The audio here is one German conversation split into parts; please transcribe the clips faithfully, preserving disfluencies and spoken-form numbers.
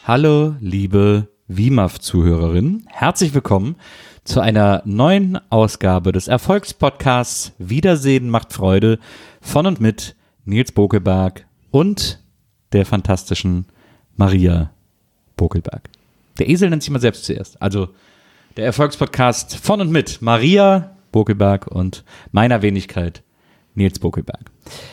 Hallo, liebe W I M A F-Zuhörerinnen. Herzlich willkommen zu einer neuen Ausgabe des Erfolgspodcasts Wiedersehen macht Freude von und mit Nils Bokelberg und der fantastischen Maria Bokelberg. Der Esel nennt sich mal selbst zuerst. Also der Erfolgspodcast von und mit Maria Bokelberg und meiner Wenigkeit Nils Bokelberg.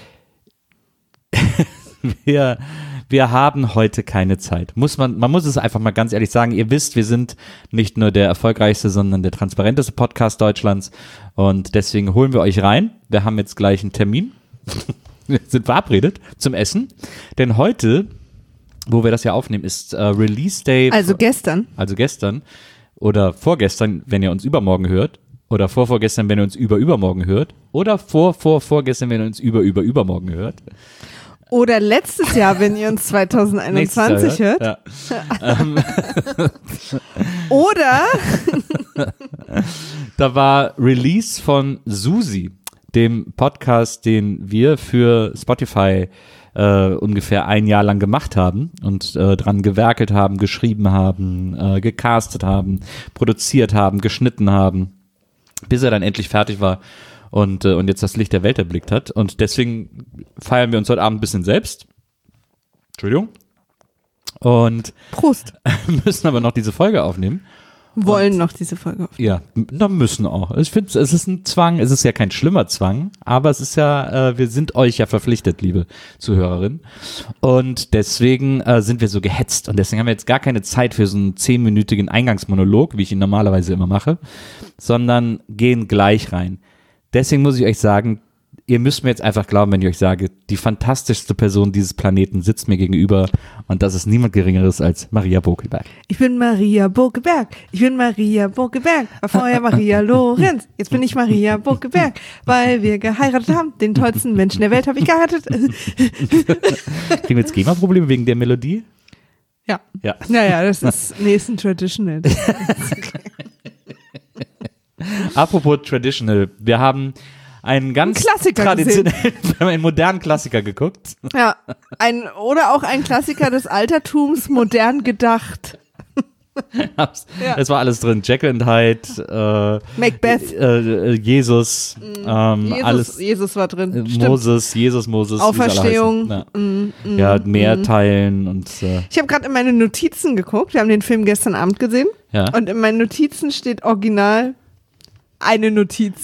wir, wir haben heute keine Zeit. Muss man, man muss es einfach mal ganz ehrlich sagen. Ihr wisst, wir sind nicht nur der erfolgreichste, sondern der transparenteste Podcast Deutschlands. Und deswegen holen wir euch rein. Wir haben jetzt gleich einen Termin. Wir sind verabredet zum Essen. Denn heute, wo wir das ja aufnehmen, ist äh, Release Day. Also gestern. Also gestern. Oder vorgestern, wenn ihr uns übermorgen hört. Oder vorvorgestern, wenn ihr uns über übermorgen hört. Oder vor, vor, vorgestern, wenn ihr uns über, über, übermorgen hört. Oder letztes Jahr, wenn ihr uns zwanzig einundzwanzig hört. Ja. Oder da war Release von Susi, dem Podcast, den wir für Spotify äh, ungefähr ein Jahr lang gemacht haben und äh, dran gewerkelt haben, geschrieben haben, äh, gecastet haben, produziert haben, geschnitten haben, bis er dann endlich fertig war. Und, und jetzt das Licht der Welt erblickt hat. Und deswegen feiern wir uns heute Abend ein bisschen selbst. Entschuldigung. Und Prost. müssen aber noch diese Folge aufnehmen. Wollen und, noch diese Folge aufnehmen. Ja, da müssen auch. Ich finde, es ist ein Zwang, es ist ja kein schlimmer Zwang, aber es ist ja, äh, wir sind euch ja verpflichtet, liebe Zuhörerinnen. Und deswegen äh, sind wir so gehetzt. Und deswegen haben wir jetzt gar keine Zeit für so einen zehnminütigen Eingangsmonolog, wie ich ihn normalerweise immer mache, sondern gehen gleich rein. Deswegen muss ich euch sagen, ihr müsst mir jetzt einfach glauben, wenn ich euch sage, die fantastischste Person dieses Planeten sitzt mir gegenüber und das ist niemand Geringeres als Maria Bokelberg. Ich bin Maria Bokelberg, ich bin Maria Bokelberg, war vorher Maria Lorenz, jetzt bin ich Maria Bokelberg, weil wir geheiratet haben, den tollsten Menschen der Welt habe ich geheiratet. Kriegen wir jetzt GEMA-Probleme wegen der Melodie? Ja. Ja. Naja, das ist nächsten Traditional. Apropos Traditional, wir haben einen ganz Klassiker traditionellen, wir haben einen modernen Klassiker geguckt. Ja, ein, oder auch ein Klassiker des Altertums, modern gedacht. Ja. Es war alles drin, Jekyll and Hyde, äh, Macbeth, äh, Jesus, ähm, Jesus, alles, Jesus war drin. Moses, Stimmt. Jesus, Moses, Auferstehung, ja, mm, mm, ja mehr mm. teilen und äh, ich habe gerade in meine Notizen geguckt, wir haben den Film gestern Abend gesehen, ja. Und in meinen Notizen steht original eine Notiz.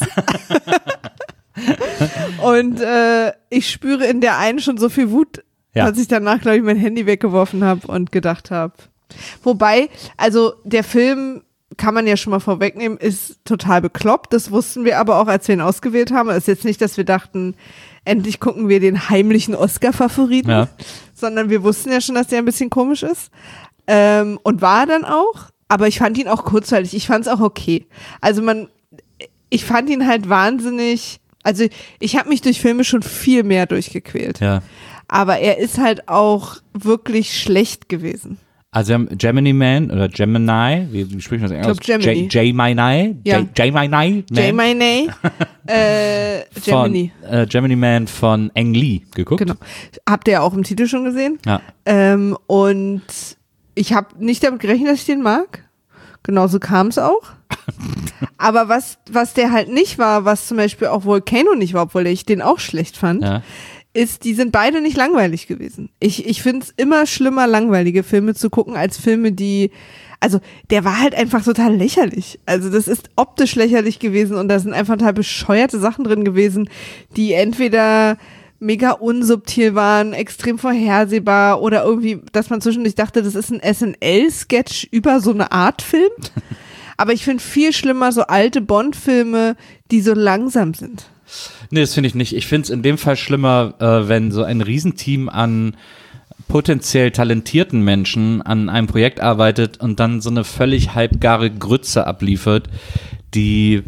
Und äh, ich spüre in der einen schon so viel Wut, ja. Dass ich danach, glaube ich, mein Handy weggeworfen habe und gedacht habe. Wobei, also der Film, kann man ja schon mal vorwegnehmen, ist total bekloppt. Das wussten wir aber auch, als wir ihn ausgewählt haben. Es ist jetzt nicht, dass wir dachten, endlich gucken wir den heimlichen Oscar-Favoriten, ja. Sondern wir wussten ja schon, dass der ein bisschen komisch ist. Ähm, und war dann auch. Aber ich fand ihn auch kurzweilig. Ich fand es auch okay. Also man Ich fand ihn halt wahnsinnig, also ich habe mich durch Filme schon viel mehr durchgequält. Ja. Aber er ist halt auch wirklich schlecht gewesen. Also wir haben Gemini Man oder Gemini, wie, wie spricht man das eigentlich aus? Ich glaube Gemini. Gemini? Ja. Gemini? Gemini. äh, Gemini. Von, äh, Gemini Man von Ang Lee geguckt. Genau. Habt ihr ja auch im Titel schon gesehen. Ja. Ähm, und ich habe nicht damit gerechnet, dass ich den mag. Genauso kam es auch. Aber was, was der halt nicht war, was zum Beispiel auch Volcano nicht war, obwohl ich den auch schlecht fand, ja. Ist, die sind beide nicht langweilig gewesen. Ich, ich finde es immer schlimmer, langweilige Filme zu gucken, als Filme, die, also der war halt einfach total lächerlich. Also das ist optisch lächerlich gewesen und da sind einfach total bescheuerte Sachen drin gewesen, die entweder mega unsubtil waren, extrem vorhersehbar oder irgendwie, dass man zwischendurch dachte, das ist ein S N L-Sketch über so eine Art Film. Aber ich finde viel schlimmer so alte Bond-Filme, die so langsam sind. Nee, das finde ich nicht. Ich finde es in dem Fall schlimmer, äh, wenn so ein Riesenteam an potenziell talentierten Menschen an einem Projekt arbeitet und dann so eine völlig halbgare Grütze abliefert, die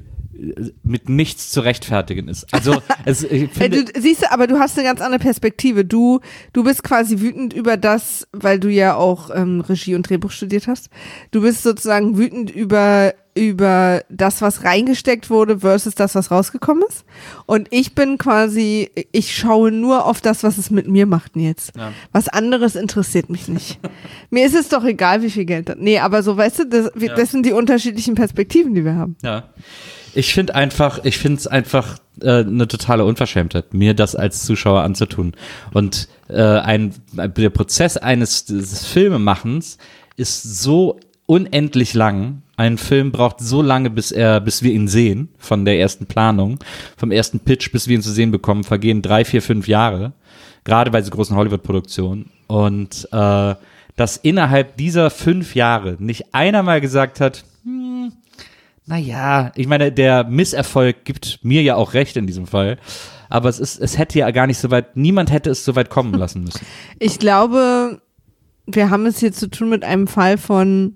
mit nichts zu rechtfertigen ist. Also es, ich finde, du, siehst du, aber du hast eine ganz andere Perspektive. Du, du bist quasi wütend über das, weil du ja auch ähm, Regie und Drehbuch studiert hast. Du bist sozusagen wütend über über das, was reingesteckt wurde versus das, was rausgekommen ist. Und ich bin quasi, ich schaue nur auf das, was es mit mir macht jetzt. Ja. Was anderes interessiert mich nicht. Mir ist es doch egal, wie viel Geld das. Nee, aber so, weißt du, das, ja. das sind die unterschiedlichen Perspektiven, die wir haben. Ja. Ich finde einfach, ich finde es einfach äh, eine totale Unverschämtheit, mir das als Zuschauer anzutun. Und äh, ein, der Prozess eines des Filmemachens ist so unendlich lang. Ein Film braucht so lange, bis er, bis wir ihn sehen, von der ersten Planung, vom ersten Pitch, bis wir ihn zu sehen bekommen, vergehen drei, vier, fünf Jahre. Gerade bei so großen Hollywood-Produktionen. Und äh, dass innerhalb dieser fünf Jahre nicht einer mal gesagt hat, hm, naja, ich meine, der Misserfolg gibt mir ja auch recht in diesem Fall. Aber es ist, es hätte ja gar nicht so weit, niemand hätte es so weit kommen lassen müssen. Ich glaube, wir haben es hier zu tun mit einem Fall von,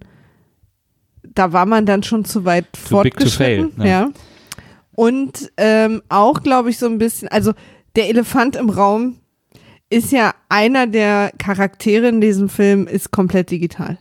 da war man dann schon zu weit Too fortgeschritten. Big to fail, ja. ja. Und ähm, auch, glaube ich, so ein bisschen, also der Elefant im Raum ist ja einer der Charaktere in diesem Film, ist komplett digital.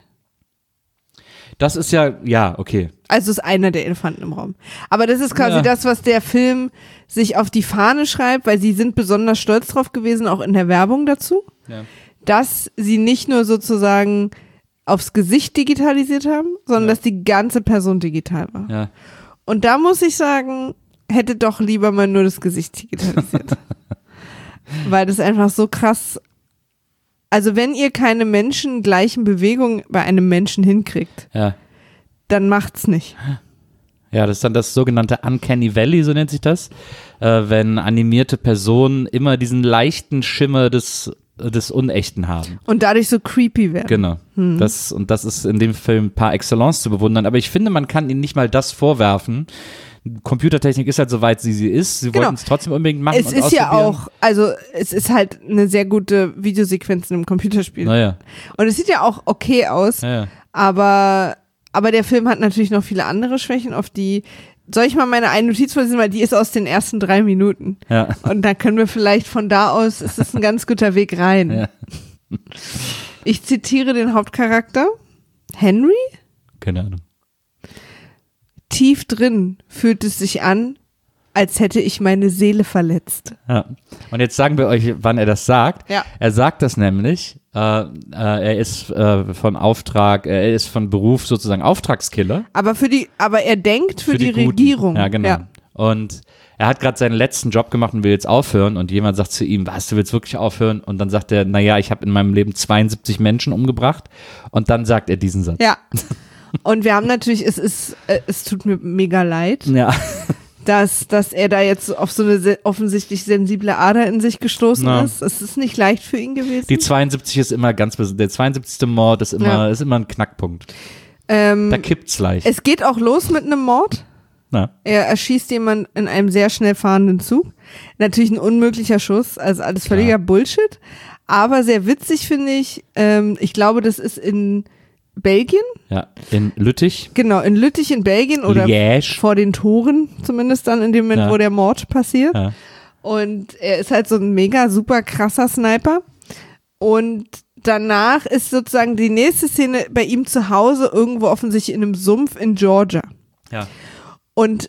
Das ist ja, ja, okay. Also ist einer der Elefanten im Raum. Aber das ist quasi ja. das, was der Film sich auf die Fahne schreibt, weil sie sind besonders stolz drauf gewesen, auch in der Werbung dazu, ja. dass sie nicht nur sozusagen aufs Gesicht digitalisiert haben, sondern ja. dass die ganze Person digital war. Ja. Und da muss ich sagen, hätte doch lieber mal nur das Gesicht digitalisiert. Weil das einfach so krass, also wenn ihr keine menschengleichen Bewegungen bei einem Menschen hinkriegt, ja. dann macht's nicht. Ja, das ist dann das sogenannte Uncanny Valley, so nennt sich das, äh, wenn animierte Personen immer diesen leichten Schimmer des des Unechten haben. Und dadurch so creepy werden. Genau. Hm. Das, und das ist in dem Film par excellence zu bewundern. Aber ich finde, man kann ihnen nicht mal das vorwerfen. Computertechnik ist halt so weit, wie sie ist. Sie genau. wollten es trotzdem unbedingt machen. Es und ist ja auch, also es ist halt eine sehr gute Videosequenz in einem Computerspiel. Naja. Und es sieht ja auch okay aus, naja. aber, aber der Film hat natürlich noch viele andere Schwächen, auf die soll ich mal meine eine Notiz vorlesen, weil die ist aus den ersten drei Minuten. Ja. Und dann können wir vielleicht von da aus, es ist ein ganz guter Weg rein. Ja. Ich zitiere den Hauptcharakter, Henry. Keine Ahnung. Tief drin fühlt es sich an, als hätte ich meine Seele verletzt. Ja. Und jetzt sagen wir euch, wann er das sagt. Ja. Er sagt das nämlich, äh, äh, er ist äh, von Auftrag, er ist von Beruf sozusagen Auftragskiller. Aber für die, aber er denkt für, für die, die Regierung. Ja, genau. Ja. Und er hat gerade seinen letzten Job gemacht und will jetzt aufhören und jemand sagt zu ihm, was, du willst wirklich aufhören? Und dann sagt er, naja, ich habe in meinem Leben zweiundsiebzig Menschen umgebracht und dann sagt er diesen Satz. Ja. Und wir haben natürlich, es ist, äh, es tut mir mega leid. Ja. Dass, dass er da jetzt auf so eine se- offensichtlich sensible Ader in sich gestoßen ja. ist. Es ist nicht leicht für ihn gewesen. Die zweiundsiebzig ist immer ganz, der zweiundsiebzigste Mord ist immer, ja. ist immer ein Knackpunkt. Ähm, da kippt's leicht. Es geht auch los mit einem Mord. Na. Er erschießt jemanden in einem sehr schnell fahrenden Zug. Natürlich ein unmöglicher Schuss, also alles völliger ja. Bullshit. Aber sehr witzig finde ich, ähm, ich glaube, das ist in Belgien? Ja, in Lüttich. Genau, in Lüttich in Belgien oder Liège. Vor den Toren zumindest dann in dem Moment, ja. wo der Mord passiert. Ja. Und er ist halt so ein mega super krasser Sniper. Und danach ist sozusagen die nächste Szene bei ihm zu Hause irgendwo offensichtlich in einem Sumpf in Georgia. Ja. Und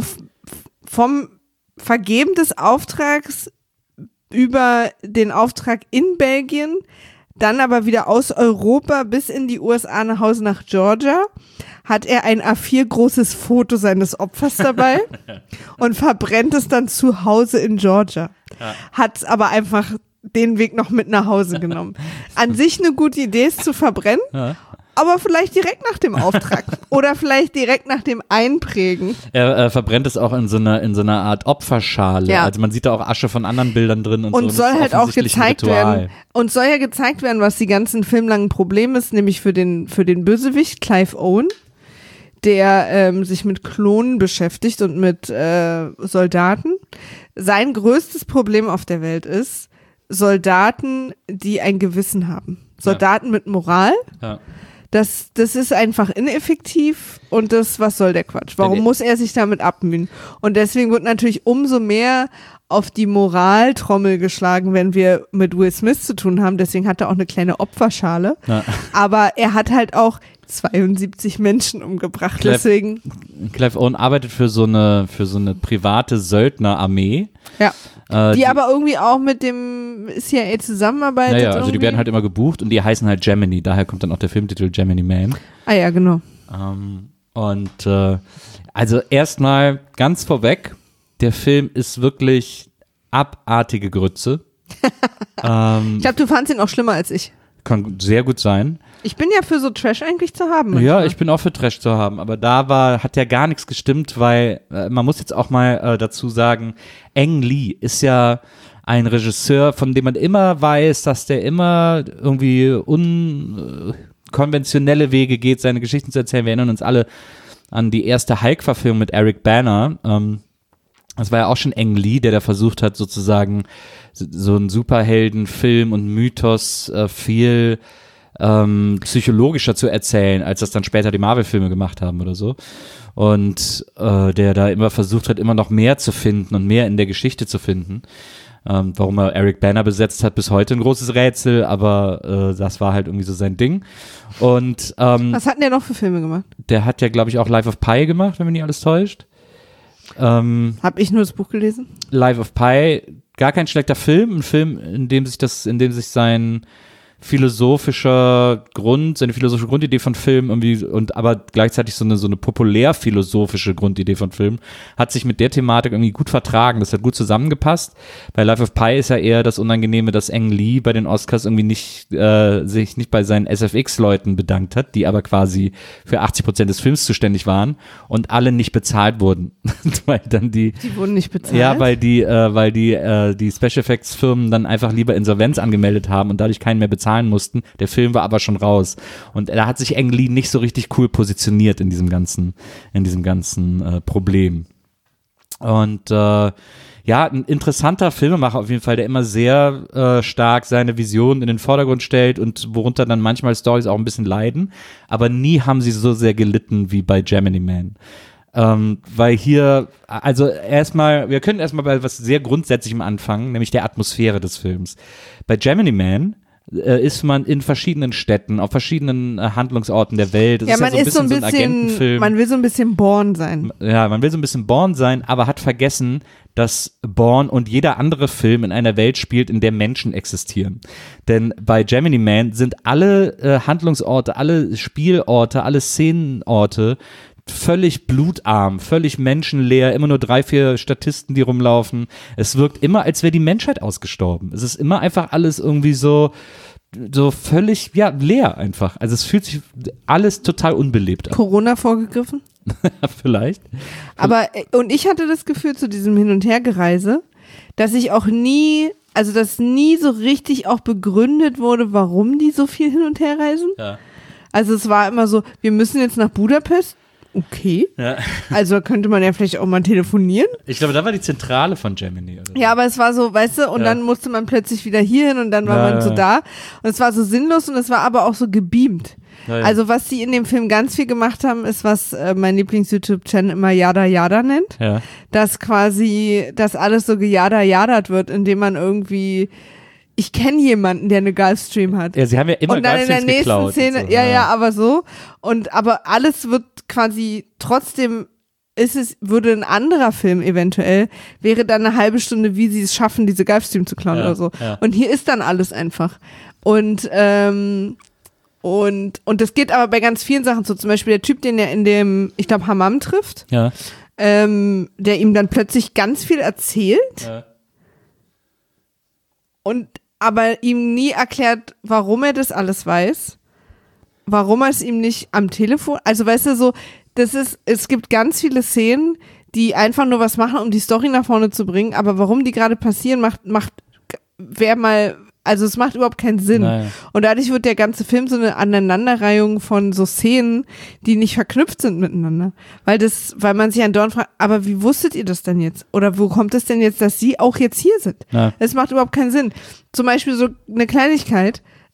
vom Vergeben des Auftrags über den Auftrag in Belgien, dann aber wieder aus Europa bis in die U S A nach Hause nach Georgia, hat er ein A vier großes Foto seines Opfers dabei und verbrennt es dann zu Hause in Georgia. Ja. Hat es aber einfach den Weg noch mit nach Hause genommen. An sich eine gute Idee, es zu verbrennen, ja. aber vielleicht direkt nach dem Auftrag oder vielleicht direkt nach dem Einprägen. Er äh, verbrennt es auch in so einer in so einer Art Opferschale. Ja. Also man sieht da auch Asche von anderen Bildern drin und, und so. Und soll halt auch gezeigt werden. Und soll ja gezeigt werden, was die ganzen filmlangen Problem ist, nämlich für den für den Bösewicht Clive Owen, der ähm, sich mit Klonen beschäftigt und mit äh, Soldaten. Sein größtes Problem auf der Welt ist Soldaten, die ein Gewissen haben. Soldaten ja. mit Moral. Ja. Das, das ist einfach ineffektiv und das, was soll der Quatsch? Warum muss er sich damit abmühen? Und deswegen wird natürlich umso mehr auf die Moraltrommel geschlagen, wenn wir mit Will Smith zu tun haben. Deswegen hat er auch eine kleine Opferschale. Ja. Aber er hat halt auch zweiundsiebzig Menschen umgebracht. Clive, deswegen. Clive Owen arbeitet für so eine, für so eine private Söldnerarmee. Ja. Äh, die, die aber irgendwie auch mit dem C I A zusammenarbeitet. Naja, also irgendwie. die werden halt immer gebucht und die heißen halt Gemini. Daher kommt dann auch der Filmtitel Gemini Man. Ah ja, genau. Ähm, und äh, also erstmal ganz vorweg, der Film ist wirklich abartige Grütze. ähm, ich glaube, du fandst ihn auch schlimmer als ich. Kann sehr gut sein. Ich bin ja für so Trash eigentlich zu haben. Manchmal. Ja, ich bin auch für Trash zu haben, aber da war, hat ja gar nichts gestimmt, weil äh, man muss jetzt auch mal äh, dazu sagen, Ang Lee ist ja ein Regisseur, von dem man immer weiß, dass der immer irgendwie unkonventionelle Wege geht, seine Geschichten zu erzählen. Wir erinnern uns alle an die erste Hulk-Verfilmung mit Eric Bana. Ähm, das war ja auch schon Ang Lee, der da versucht hat, sozusagen so einen Superheldenfilm und Mythos äh, viel ähm, psychologischer zu erzählen, als das dann später die Marvel-Filme gemacht haben oder so. Und äh, der da immer versucht hat, immer noch mehr zu finden und mehr in der Geschichte zu finden. Ähm, warum er Eric Bana besetzt hat, bis heute ein großes Rätsel, aber äh, das war halt irgendwie so sein Ding. Und ähm, was hat denn der noch für Filme gemacht? Der hat ja, glaube ich, auch Life of Pi gemacht, wenn mich nicht alles täuscht. Ähm, Hab ich nur das Buch gelesen? Life of Pi, gar kein schlechter Film, ein Film, in dem sich das, in dem sich sein philosophischer Grund, seine philosophische Grundidee von Film irgendwie und aber gleichzeitig so eine so eine populär-philosophische Grundidee von Film hat sich mit der Thematik irgendwie gut vertragen. Das hat gut zusammengepasst. Bei Life of Pi ist ja eher das Unangenehme, dass Ang Lee bei den Oscars irgendwie nicht äh, sich nicht bei seinen S F X-Leuten bedankt hat, die aber quasi für achtzig Prozent des Films zuständig waren und alle nicht bezahlt wurden, weil dann die die wurden nicht bezahlt. Ja, weil die äh, weil die äh, die Special Effects Firmen dann einfach lieber Insolvenz angemeldet haben und dadurch keinen mehr bezahlen mussten. Der Film war aber schon raus. Und da hat sich Ang Lee nicht so richtig cool positioniert in diesem ganzen, in diesem ganzen äh, Problem. Und äh, ja, ein interessanter Filmemacher auf jeden Fall, der immer sehr äh, stark seine Vision in den Vordergrund stellt und worunter dann manchmal Storys auch ein bisschen leiden. Aber nie haben sie so sehr gelitten wie bei Gemini Man. Ähm, weil hier, also erstmal, wir können erstmal bei was sehr Grundsätzlichem anfangen, nämlich der Atmosphäre des Films. Bei Gemini Man ist man in verschiedenen Städten, auf verschiedenen äh, Handlungsorten der Welt. Das ja, ist man ja so ein ist so ein bisschen, bisschen, so ein Agentenfilm. Man will so ein bisschen Bourne sein. Ja, man will so ein bisschen Bourne sein, aber hat vergessen, dass Bourne und jeder andere Film in einer Welt spielt, in der Menschen existieren. Denn bei Gemini Man sind alle äh, Handlungsorte, alle Spielorte, alle Szenenorte völlig blutarm, völlig menschenleer, immer nur drei, vier Statisten, die rumlaufen. Es wirkt immer, als wäre die Menschheit ausgestorben. Es ist immer einfach alles irgendwie so, so völlig, ja, leer einfach. Also es fühlt sich alles total unbelebt an. Corona vorgegriffen? Vielleicht. Aber, und ich hatte das Gefühl zu diesem Hin- und Hergereise, dass ich auch nie, also dass nie so richtig auch begründet wurde, warum die so viel hin und her reisen. Ja. Also es war immer so, wir müssen jetzt nach Budapest. Okay. Ja. Also könnte man ja vielleicht auch mal telefonieren. Ich glaube, da war die Zentrale von Gemini. Oder? Ja, aber es war so, weißt du, und ja. dann musste man plötzlich wieder hier hin und dann war ja, man so ja. da. Und es war so sinnlos und es war aber auch so gebeamt. Ja, ja. Also was sie in dem Film ganz viel gemacht haben, ist, was äh, mein Lieblings-YouTube-Channel immer Yada Yada nennt. Ja. Dass quasi, dass alles so gejada jadert wird, indem man irgendwie ich kenne jemanden, der eine Gulfstream hat. Ja, sie haben ja immer und dann in der nächsten geklaut Szene, so. ja, ja, aber so. Und aber alles wird quasi trotzdem ist es, würde ein anderer Film eventuell, wäre dann eine halbe Stunde, wie sie es schaffen, diese Gulfstream zu klauen ja, oder so. Ja. Und hier ist dann alles einfach. Und, ähm, und, und das geht aber bei ganz vielen Sachen so. Zum Beispiel der Typ, den er in dem, ich glaube, Hammam trifft, ja. ähm, der ihm dann plötzlich ganz viel erzählt. Ja. Und aber ihm nie erklärt, warum er das alles weiß, warum er es ihm nicht am Telefon, also weißt du so, das ist, es gibt ganz viele Szenen, die einfach nur was machen, um die Story nach vorne zu bringen, aber warum die gerade passieren, macht, macht, wer mal, also es macht überhaupt keinen Sinn. Nein. Und dadurch wird der ganze Film so eine Aneinanderreihung von so Szenen, die nicht verknüpft sind miteinander. Weil das, weil man sich andauernd fragt, aber wie wusstet ihr das denn jetzt? Oder wo kommt es denn jetzt, dass sie auch jetzt hier sind? Es macht überhaupt keinen Sinn. Zum Beispiel so eine Kleinigkeit,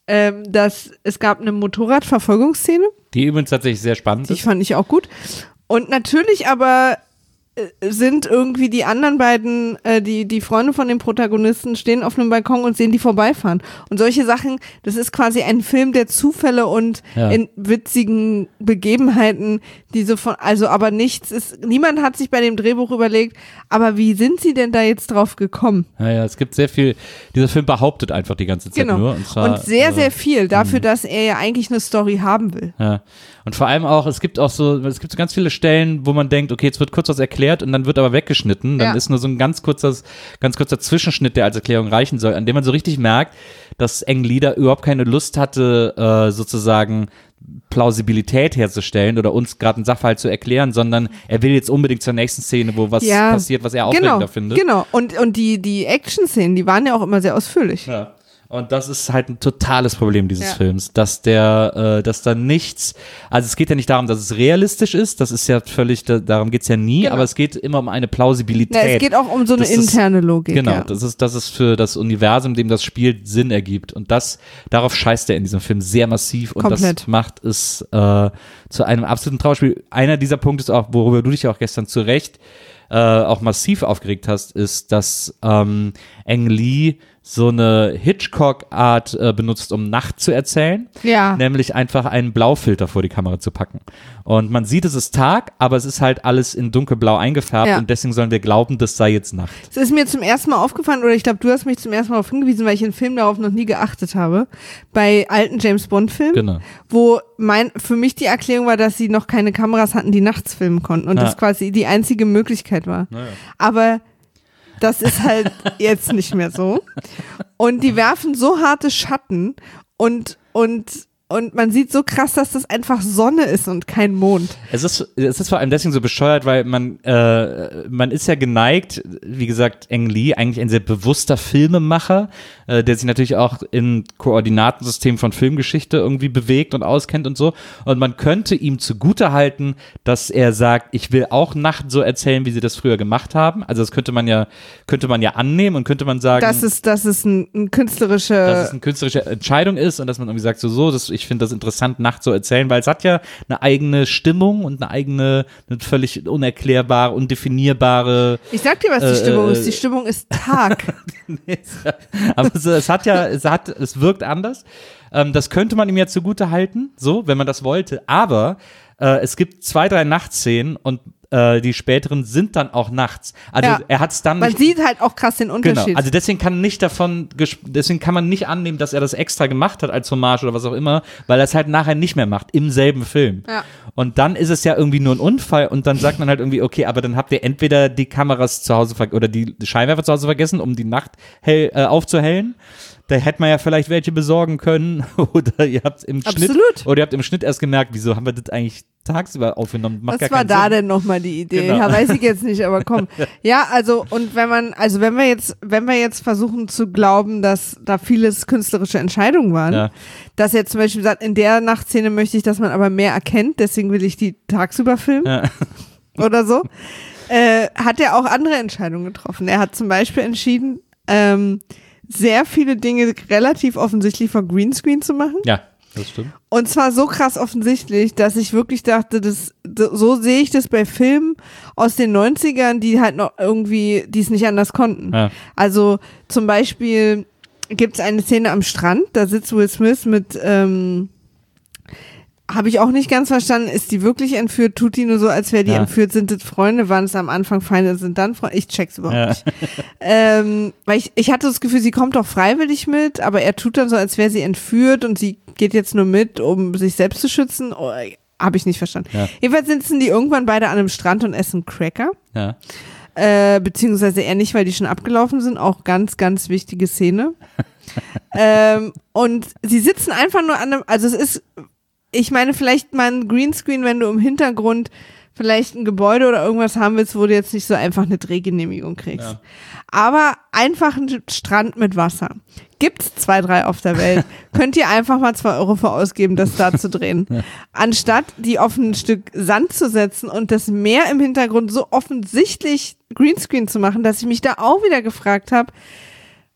ähm, dass es gab eine Motorradverfolgungsszene. Die übrigens tatsächlich sehr spannend Die ist. fand ich auch gut. Und natürlich aber äh, sind irgendwie die anderen beiden, äh, die, die Freunde von dem Protagonisten stehen auf einem Balkon und sehen die vorbeifahren. Und solche Sachen, das ist quasi ein Film der Zufälle und Ja. in witzigen Begebenheiten, die so von, also aber nichts ist, niemand hat sich bei dem Drehbuch überlegt, aber wie sind sie denn da jetzt drauf gekommen? Ja, ja, es gibt sehr viel, dieser Film behauptet einfach die ganze Zeit Genau. nur. Und, zwar, Und sehr, äh, sehr viel dafür, dass er ja eigentlich eine Story haben will. Ja. Und vor allem auch, es gibt auch so, es gibt so ganz viele Stellen, wo man denkt, okay, jetzt wird kurz was erklärt und dann wird aber weggeschnitten. Dann Ja. ist nur so ein ganz kurzer, ganz kurzer Zwischenschnitt, der als Erklärung reichen soll, an dem man so richtig merkt, dass Ang Lee da überhaupt keine Lust hatte, äh, sozusagen Plausibilität herzustellen oder uns gerade einen Sachverhalt zu erklären, sondern er will jetzt unbedingt zur nächsten Szene, wo was Ja, passiert, was er aufregender genau, findet. Genau. Und, und die, die Action-Szenen, die waren ja auch immer sehr ausführlich. Ja. Und das ist halt ein totales Problem dieses Ja. Films, dass der, äh, dass da nichts, also es geht ja nicht darum, dass es realistisch ist, das ist ja völlig, da, darum geht's ja nie, Genau. aber es geht immer um eine Plausibilität. Na, es geht auch um so eine Das ist- interne Logik. Genau, ja. das ist, das ist für das Universum, dem das Spiel Sinn ergibt. Und das, darauf scheißt er in diesem Film sehr massiv und Komplett. das macht es äh, zu einem absoluten Trauerspiel. Einer dieser Punkte ist auch, worüber du dich auch gestern zu Recht äh, auch massiv aufgeregt hast, ist, dass ähm, Ang Lee so eine Hitchcock-Art äh, benutzt, um Nacht zu erzählen. Ja. Nämlich einfach einen Blaufilter vor die Kamera zu packen. Und man sieht, es ist Tag, aber es ist halt alles in dunkelblau eingefärbt Ja. und deswegen sollen wir glauben, das sei jetzt Nacht. Es ist mir zum ersten Mal aufgefallen, oder ich glaube, du hast mich zum ersten Mal darauf hingewiesen, weil ich in Filmen darauf noch nie geachtet habe, bei alten James-Bond-Filmen, Genau. wo mein, für mich die Erklärung war, dass sie noch keine Kameras hatten, die nachts filmen konnten und Ja. das quasi die einzige Möglichkeit war. Naja. Aber das ist halt jetzt nicht mehr so. Und die werfen so harte Schatten und, und, und man sieht so krass, dass das einfach Sonne ist und kein Mond. Es ist, es ist vor allem deswegen so bescheuert, weil man, äh, man ist ja geneigt, wie gesagt, Ang Lee, eigentlich ein sehr bewusster Filmemacher, äh, der sich natürlich auch in Koordinatensystemen von Filmgeschichte irgendwie bewegt und auskennt und so. Und man könnte ihm zugutehalten, dass er sagt, ich will auch Nacht so erzählen, wie sie das früher gemacht haben. Also das könnte man ja, könnte man ja annehmen und könnte man sagen, Das ist, das ist ein, ein künstlerische. dass es eine künstlerische Entscheidung ist und dass man irgendwie sagt, so, so, das, ich finde das interessant, Nacht zu erzählen, weil es hat ja eine eigene Stimmung und eine eigene, eine völlig unerklärbare, undefinierbare, Ich sag dir, was die Äh, Stimmung äh, ist. Die Stimmung ist Tag. aber es, es hat ja, es hat, es wirkt anders. Ähm, das könnte man ihm ja zugute halten, so, wenn man das wollte, aber äh, es gibt zwei, drei Nachtszenen und äh, die späteren sind dann auch nachts. Also Ja. er hat es dann Man nicht sieht halt auch krass den Unterschied. Genau, also deswegen kann nicht davon, ges- deswegen kann man nicht annehmen, dass er das extra gemacht hat als Hommage oder was auch immer, weil er es halt nachher nicht mehr macht, im selben Film. Ja. Und dann ist es ja irgendwie nur ein Unfall und dann sagt man halt irgendwie, okay, aber dann habt ihr entweder die Kameras zu Hause ver- oder die Scheinwerfer zu Hause vergessen, um die Nacht hell, äh, aufzuhellen. Da hätte man ja vielleicht welche besorgen können oder ihr habt im Schnitt Absolut. oder ihr habt im Schnitt erst gemerkt, wieso haben wir das eigentlich tagsüber aufgenommen? Macht Was gar war keinen da Sinn. denn nochmal die Idee? Genau. Ja, weiß ich jetzt nicht, aber komm. Ja, also, und wenn man, also wenn wir jetzt, wenn wir jetzt versuchen zu glauben, dass da vieles künstlerische Entscheidungen waren, Ja. dass er zum Beispiel sagt, in der Nachtszene möchte ich, dass man aber mehr erkennt, deswegen will ich die tagsüber filmen Ja. oder so, äh, hat er auch andere Entscheidungen getroffen. Er hat zum Beispiel entschieden, ähm, sehr viele Dinge relativ offensichtlich vor Greenscreen zu machen. Ja, das stimmt. Und zwar so krass offensichtlich, dass ich wirklich dachte, das, so sehe ich das bei Filmen aus den neunzigern, die halt noch irgendwie, die es nicht anders konnten. Ja. Also zum Beispiel gibt es eine Szene am Strand, da sitzt Will Smith mit, ähm, habe ich auch nicht ganz verstanden, ist die wirklich entführt, tut die nur so, als wäre die Ja. entführt, sind das Freunde, waren es am Anfang Feinde, sind dann Freunde, ich check's überhaupt Ja. nicht. Ähm, weil ich, ich hatte das Gefühl, sie kommt doch freiwillig mit, aber er tut dann so, als wäre sie entführt und sie geht jetzt nur mit, um sich selbst zu schützen. Oh, habe ich nicht verstanden. Ja. Jedenfalls sitzen die irgendwann beide an einem Strand und essen Cracker. Ja. Äh, beziehungsweise eher nicht, weil die schon abgelaufen sind. Auch ganz, ganz wichtige Szene. ähm, und sie sitzen einfach nur an einem, also es ist, ich meine, vielleicht mal ein Greenscreen, wenn du im Hintergrund vielleicht ein Gebäude oder irgendwas haben willst, wo du jetzt nicht so einfach eine Drehgenehmigung kriegst. Ja. Aber einfach ein Strand mit Wasser. Gibt's zwei, drei auf der Welt. Könnt ihr einfach mal zwei Euro für ausgeben, das da zu drehen. Anstatt die auf ein Stück Sand zu setzen und das Meer im Hintergrund so offensichtlich Greenscreen zu machen, dass ich mich da auch wieder gefragt habe,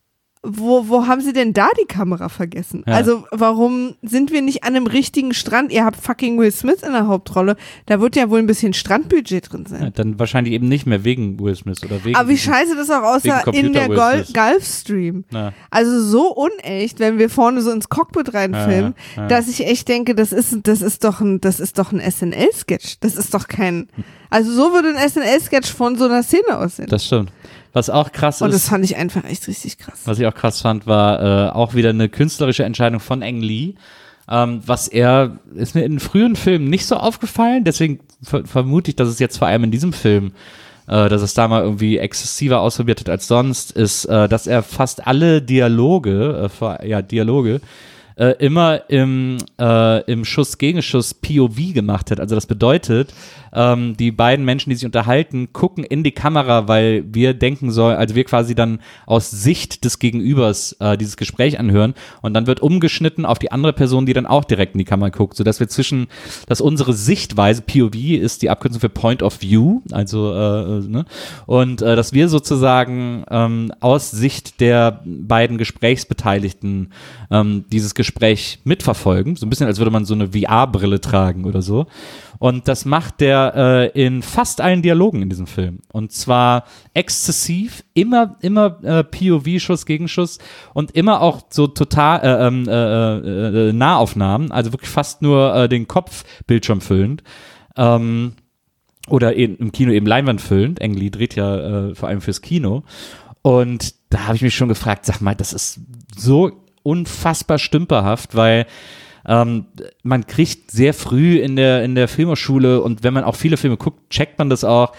wo, wo haben sie denn da die Kamera vergessen? Ja. Also warum sind wir nicht an einem richtigen Strand? Ihr habt fucking Will Smith in der Hauptrolle. Da wird ja wohl ein bisschen Strandbudget drin sein. Ja, dann wahrscheinlich eben nicht mehr wegen Will Smith oder wegen. Aber wie scheiße das auch aussah in der Gol- Gulfstream. Na. Also so unecht, wenn wir vorne so ins Cockpit reinfilmen, ja, ja. dass ich echt denke, das ist, das ist doch ein, das ist doch ein S N L-Sketch. Das ist doch kein, also so würde ein S N L-Sketch von so einer Szene aussehen. Das stimmt. Was auch krass Und ist. Und das fand ich einfach echt richtig krass. Was ich auch krass fand, war äh, auch wieder eine künstlerische Entscheidung von Ang Lee. Ähm, was er, ist mir in frühen Filmen nicht so aufgefallen, deswegen ver- vermute ich, dass es jetzt vor allem in diesem Film, äh, dass es da mal irgendwie exzessiver ausprobiert hat als sonst, ist, äh, dass er fast alle Dialoge, äh, vor, ja, Dialoge, äh, immer im, äh, im Schuss-Gegenschuss P O V gemacht hat. Also das bedeutet, ähm, die beiden Menschen, die sich unterhalten, gucken in die Kamera, weil wir denken sollen, also wir quasi dann aus Sicht des Gegenübers äh, dieses Gespräch anhören und dann wird umgeschnitten auf die andere Person, die dann auch direkt in die Kamera guckt, sodass wir zwischen, dass unsere Sichtweise, P O V ist die Abkürzung für Point of View, also äh, ne, und äh, dass wir sozusagen ähm, aus Sicht der beiden Gesprächsbeteiligten ähm, dieses Gespräch mitverfolgen, so ein bisschen als würde man so eine V R-Brille tragen oder so. Und das macht der äh, in fast allen Dialogen in diesem Film. Und zwar exzessiv, immer, immer äh, P O V, Schuss gegen Schuss und immer auch so total äh, ähm, äh, äh, Nahaufnahmen, also wirklich fast nur äh, den Kopfbildschirm füllend. Ähm, oder eben, im Kino eben Leinwand füllend. Ang Lee dreht ja äh, vor allem fürs Kino. Und da habe ich mich schon gefragt, sag mal, das ist so unfassbar stümperhaft, weil Ähm, man kriegt sehr früh in der, in der Filmhochschule und wenn man auch viele Filme guckt, checkt man das auch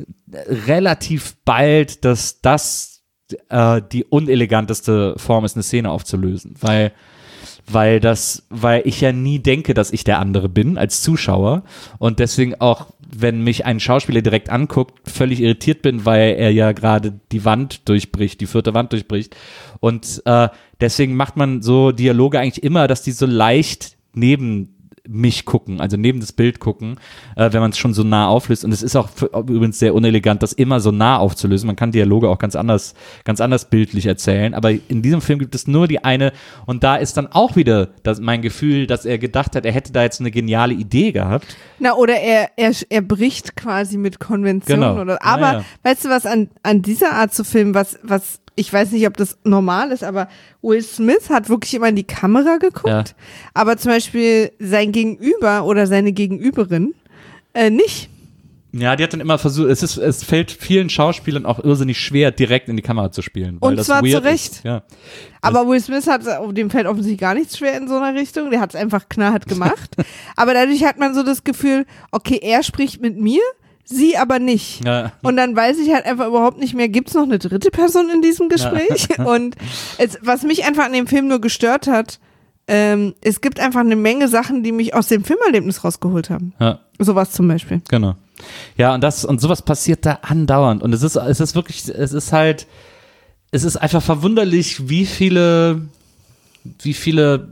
relativ bald, dass das äh, die uneleganteste Form ist, eine Szene aufzulösen, weil weil das, weil ich ja nie denke, dass ich der andere bin als Zuschauer und deswegen auch, wenn mich ein Schauspieler direkt anguckt, völlig irritiert bin, weil er ja gerade die Wand durchbricht, die vierte Wand durchbricht und äh, deswegen macht man so Dialoge eigentlich immer, dass die so leicht neben mich gucken, also neben das Bild gucken, äh, wenn man es schon so nah auflöst. Und es ist auch für, übrigens sehr unelegant, das immer so nah aufzulösen. Man kann Dialoge auch ganz anders, ganz anders bildlich erzählen. Aber in diesem Film gibt es nur die eine. Und da ist dann auch wieder das, mein Gefühl, dass er gedacht hat, er hätte da jetzt eine geniale Idee gehabt. Na, oder er, er, er bricht quasi mit Konventionen. Genau. Oder, aber Naja. weißt du was, an, an dieser Art zu filmen, was, was ich weiß nicht, ob das normal ist, aber Will Smith hat wirklich immer in die Kamera geguckt, Ja. aber zum Beispiel sein Gegenüber oder seine Gegenüberin äh, nicht. Ja, die hat dann immer versucht, es ist, es fällt vielen Schauspielern auch irrsinnig schwer, direkt in die Kamera zu spielen. Weil Und das zwar weird zu Recht. Ist. Ja. Aber Will Smith hat, dem fällt offensichtlich gar nichts schwer in so einer Richtung, der hat es einfach knallhart gemacht. Aber dadurch hat man so das Gefühl, okay, er spricht mit mir, sie aber nicht. Ja. Und dann weiß ich halt einfach überhaupt nicht mehr, gibt es noch eine dritte Person in diesem Gespräch? Ja. Und es, was mich einfach an dem Film nur gestört hat, ähm, es gibt einfach eine Menge Sachen, die mich aus dem Filmerlebnis rausgeholt haben. Ja. Sowas zum Beispiel. Genau. Ja, und das, und sowas passiert da andauernd. Und es ist, es ist wirklich, es ist halt, es ist einfach verwunderlich, wie viele, wie viele,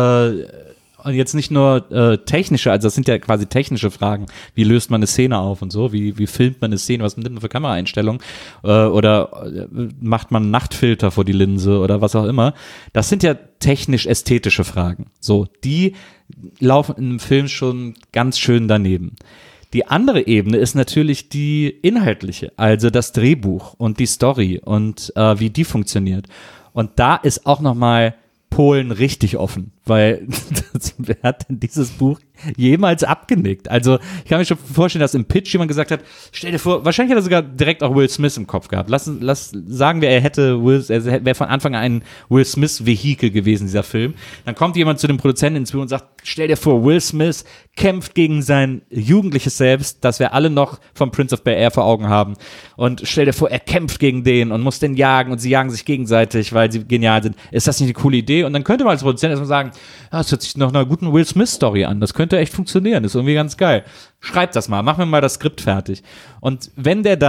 äh, und jetzt nicht nur äh, technische, also das sind ja quasi technische Fragen. Wie löst man eine Szene auf und so? Wie, wie filmt man eine Szene? Was nimmt man für Kameraeinstellungen? Äh, oder äh, macht man einen Nachtfilter vor die Linse oder was auch immer? Das sind ja technisch-ästhetische Fragen. So, die laufen in einem Film schon ganz schön daneben. Die andere Ebene ist natürlich die inhaltliche, also das Drehbuch und die Story und äh, wie die funktioniert. Und da ist auch nochmal Polen richtig offen, weil das, wer hat denn dieses Buch jemals abgenickt? Also ich kann mir schon vorstellen, dass im Pitch jemand gesagt hat, stell dir vor, wahrscheinlich hat er sogar direkt auch Will Smith im Kopf gehabt. Lass, lass sagen wir, er hätte Will, er wäre von Anfang an ein Will Smith-Vehikel gewesen, dieser Film. Dann kommt jemand zu dem Produzenten ins Büro und sagt, stell dir vor, Will Smith kämpft gegen sein jugendliches Selbst, das wir alle noch vom Prince of Bel-Air vor Augen haben. Und stell dir vor, er kämpft gegen den und muss den jagen und sie jagen sich gegenseitig, weil sie genial sind. Ist das nicht eine coole Idee? Und dann könnte man als Produzent erstmal sagen, ja, das hört sich nach einer guten Will Smith-Story an. Das könnte echt funktionieren. Das ist irgendwie ganz geil. Schreib das mal. Mach mir mal das Skript fertig. Und wenn der dann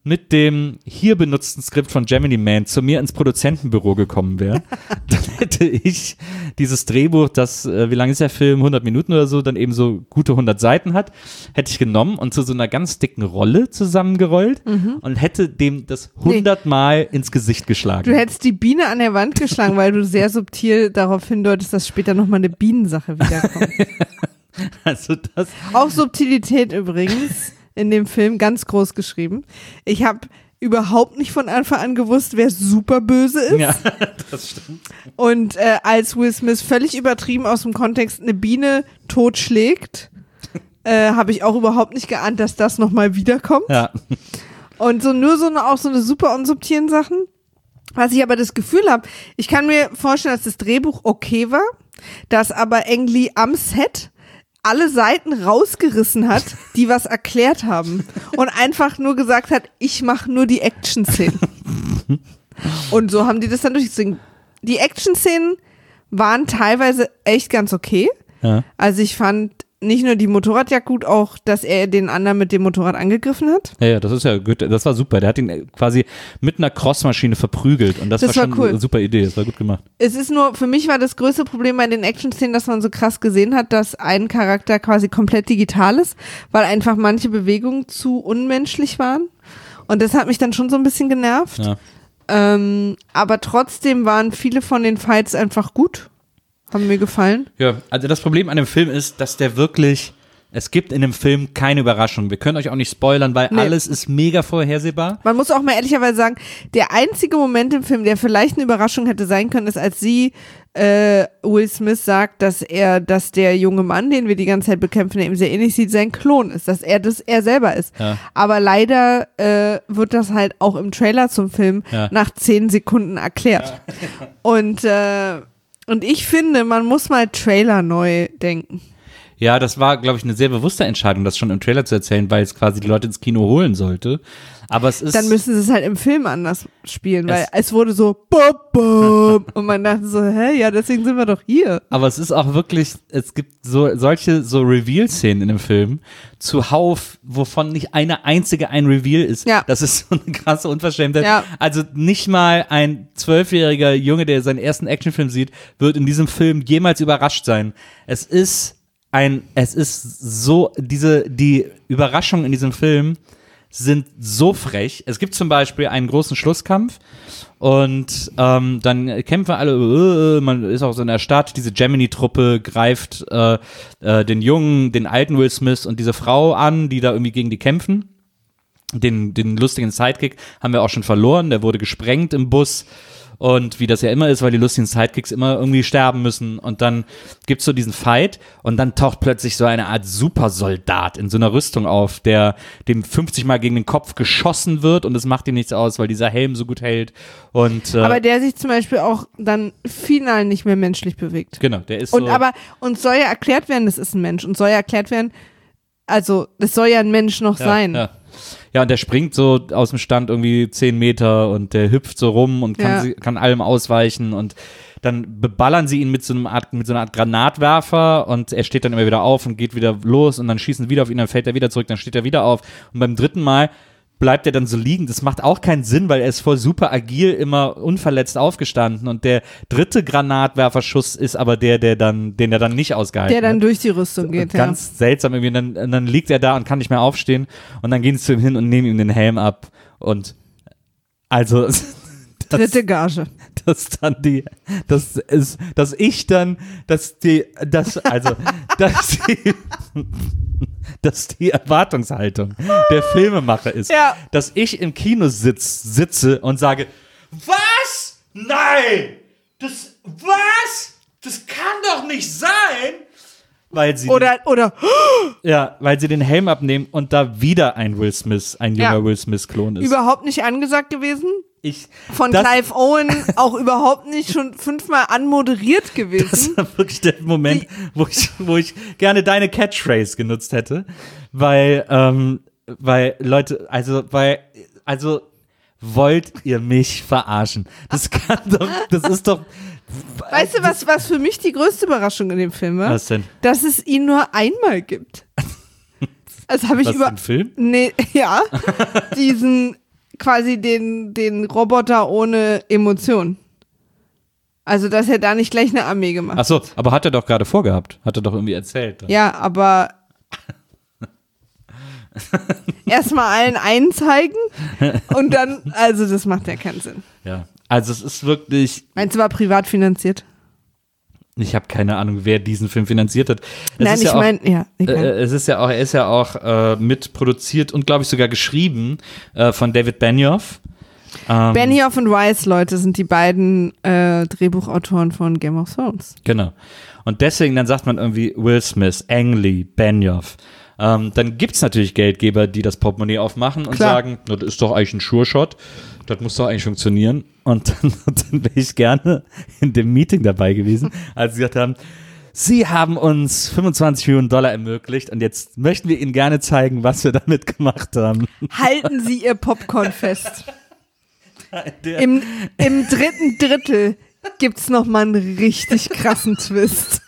mit dem hier benutzten Skript von Gemini Man zu mir ins Produzentenbüro gekommen wäre, dann hätte ich dieses Drehbuch, das, äh, wie lang ist der Film, hundert Minuten oder so, dann eben so gute hundert Seiten hat, hätte ich genommen und zu so einer ganz dicken Rolle zusammengerollt Mhm. und hätte dem das hundertmal ins Gesicht geschlagen. Du hättest die Biene an der Wand geschlagen, weil du sehr subtil darauf hindeutest, dass später nochmal eine Bienensache wiederkommt. Also das. Auch Subtilität übrigens in dem Film ganz groß geschrieben. Ich habe überhaupt nicht von Anfang an gewusst, wer super böse ist. Ja, das stimmt. Und äh, als Will Smith völlig übertrieben aus dem Kontext eine Biene totschlägt, äh, habe ich auch überhaupt nicht geahnt, dass das nochmal wiederkommt. Ja. Und so nur so eine, auch so eine super unsubtilen Sachen. Was ich aber das Gefühl habe, ich kann mir vorstellen, dass das Drehbuch okay war, dass aber Ang Lee am Set alle Seiten rausgerissen hat, die was erklärt haben und einfach nur gesagt hat, ich mache nur die Action-Szenen. Und so haben die das dann durchgezogen. Die Action-Szenen waren teilweise echt ganz okay. Ja. Also ich fand nicht nur die Motorradjagd gut, auch, dass er den anderen mit dem Motorrad angegriffen hat. Ja, ja, das ist ja gut, das war super. Der hat ihn quasi mit einer Crossmaschine verprügelt und das, Das war war schon cool. eine super Idee, das war gut gemacht. Es ist nur, für mich war das größte Problem bei den Action-Szenen, dass man so krass gesehen hat, dass ein Charakter quasi komplett digital ist, weil einfach manche Bewegungen zu unmenschlich waren. Und das hat mich dann schon so ein bisschen genervt. Ja. Ähm, aber trotzdem waren viele von den Fights einfach gut. Haben mir gefallen. Ja, also das Problem an dem Film ist, dass der wirklich, es gibt in dem Film keine Überraschung. Wir können euch auch nicht spoilern, weil Nee. alles ist mega vorhersehbar. Man muss auch mal ehrlicherweise sagen, der einzige Moment im Film, der vielleicht eine Überraschung hätte sein können, ist, als sie äh, Will Smith sagt, dass er, dass der junge Mann, den wir die ganze Zeit bekämpfen, der ihm sehr ähnlich sieht, sein Klon ist, dass er das er selber ist. Ja. Aber leider äh, wird das halt auch im Trailer zum Film Ja. nach zehn Sekunden erklärt. Und äh, Und ich finde, man muss mal Trailer neu denken. Ja, das war, glaube ich, eine sehr bewusste Entscheidung, das schon im Trailer zu erzählen, weil es quasi die Leute ins Kino holen sollte. Aber es ist. Dann müssen sie es halt im Film anders spielen, weil Es- es, wurde so bop, bop, und man dachte so, hä, ja, deswegen sind wir doch hier. Aber es ist auch wirklich, es gibt so solche so Reveal-Szenen in dem Film zuhauf, wovon nicht eine einzige ein Reveal ist. Ja. Das ist so eine krasse Unverschämtheit. Ja. Also nicht mal ein zwölfjähriger Junge, der seinen ersten Actionfilm sieht, wird in diesem Film jemals überrascht sein. Es ist ein, es ist so, diese, die Überraschungen in diesem Film sind so frech. Es gibt zum Beispiel einen großen Schlusskampf und ähm, dann kämpfen alle, äh, man ist auch so in der Stadt, diese Gemini-Truppe greift äh, äh, den Jungen, den alten Will Smith und diese Frau an, die da irgendwie gegen die kämpfen. Den, den lustigen Sidekick haben wir auch schon verloren, der wurde gesprengt im Bus. Und wie das ja immer ist, weil die lustigen Sidekicks immer irgendwie sterben müssen. Und dann gibt's so diesen Fight und dann taucht plötzlich so eine Art Supersoldat in so einer Rüstung auf, der dem fünfzig Mal gegen den Kopf geschossen wird und es macht ihm nichts aus, weil dieser Helm so gut hält. Und äh, Aber der sich zum Beispiel auch dann final nicht mehr menschlich bewegt. genau, der ist Und so. aber, uns soll ja erklärt werden, das ist ein Mensch. Und soll ja erklärt werden, also, das soll ja ein Mensch noch ja, sein. Ja. Ja, und der springt so aus dem Stand irgendwie zehn Meter und der hüpft so rum und kann, Ja. sie, kann allem ausweichen und dann beballern sie ihn mit so, einem Art, mit so einer Art Granatwerfer und er steht dann immer wieder auf und geht wieder los und dann schießen sie wieder auf ihn, dann fällt er wieder zurück, dann steht er wieder auf und beim dritten Mal bleibt er dann so liegen. Das macht auch keinen Sinn, weil er ist voll super agil immer unverletzt aufgestanden und der dritte Granatwerferschuss ist aber der, der dann, den er dann nicht ausgehalten Der dann hat. durch die Rüstung geht, ja. Ganz seltsam irgendwie. Und dann, und dann liegt er da und kann nicht mehr aufstehen. Und dann gehen sie zu ihm hin und nehmen ihm den Helm ab. Und also, das, Dritte Gage. das dann die, das ist, dass ich dann, dass die, das, also, dass die, dass die Erwartungshaltung der Filmemacher ist, Ja. dass ich im Kino sitz, sitze und sage, was? Nein! Das, was? Das kann doch nicht sein! Weil sie Oder, oder, ja, weil sie den Helm abnehmen und da wieder ein Will Smith, ein junger Ja. Will Smith-Klon ist. überhaupt nicht angesagt gewesen. ich, Von das, Clive Owen auch überhaupt nicht schon fünfmal anmoderiert Das gewesen. war wirklich der Moment, wo ich, wo ich gerne deine Catchphrase genutzt hätte, weil, ähm, weil Leute, also, weil, also, wollt ihr mich verarschen? Das kann doch, das ist doch. Weißt du, was, was für mich die größte Überraschung in dem Film war? Was denn? Dass es ihn nur einmal gibt. Das habe ich Was, über. im Film? Nee, ja. Diesen quasi den, den Roboter ohne Emotion. Also, dass er da nicht gleich eine Armee gemacht hat. Ach so, aber hat er doch gerade vorgehabt. Hat er doch irgendwie erzählt. Dann. Ja, aber erstmal allen einen zeigen und dann, also das macht ja keinen Sinn. Ja, also es ist wirklich. Meinst du, war privat finanziert? Ich habe keine Ahnung, wer diesen Film finanziert hat. Es Nein, ich ja meine, ja. Äh, es ist ja auch, er ist ja auch äh, mitproduziert und glaube ich sogar geschrieben äh, von David Benioff. Ähm, Benioff und Weiss, Leute, sind die beiden äh, Drehbuchautoren von Game of Thrones. Genau. Und deswegen, dann sagt man irgendwie Will Smith, Ang Lee, Benioff. Ähm, dann gibt's natürlich Geldgeber, die das Portemonnaie aufmachen und Klar. sagen, das ist doch eigentlich ein Sure-Shot, das muss doch eigentlich funktionieren. Und dann, und dann wäre ich gerne in dem Meeting dabei gewesen, als sie gesagt haben, Sie haben uns fünfundzwanzig Millionen Dollar ermöglicht und jetzt möchten wir Ihnen gerne zeigen, was wir damit gemacht haben. Halten Sie Ihr Popcorn fest. Der, Im, Im dritten Drittel gibt's noch mal einen richtig krassen Twist.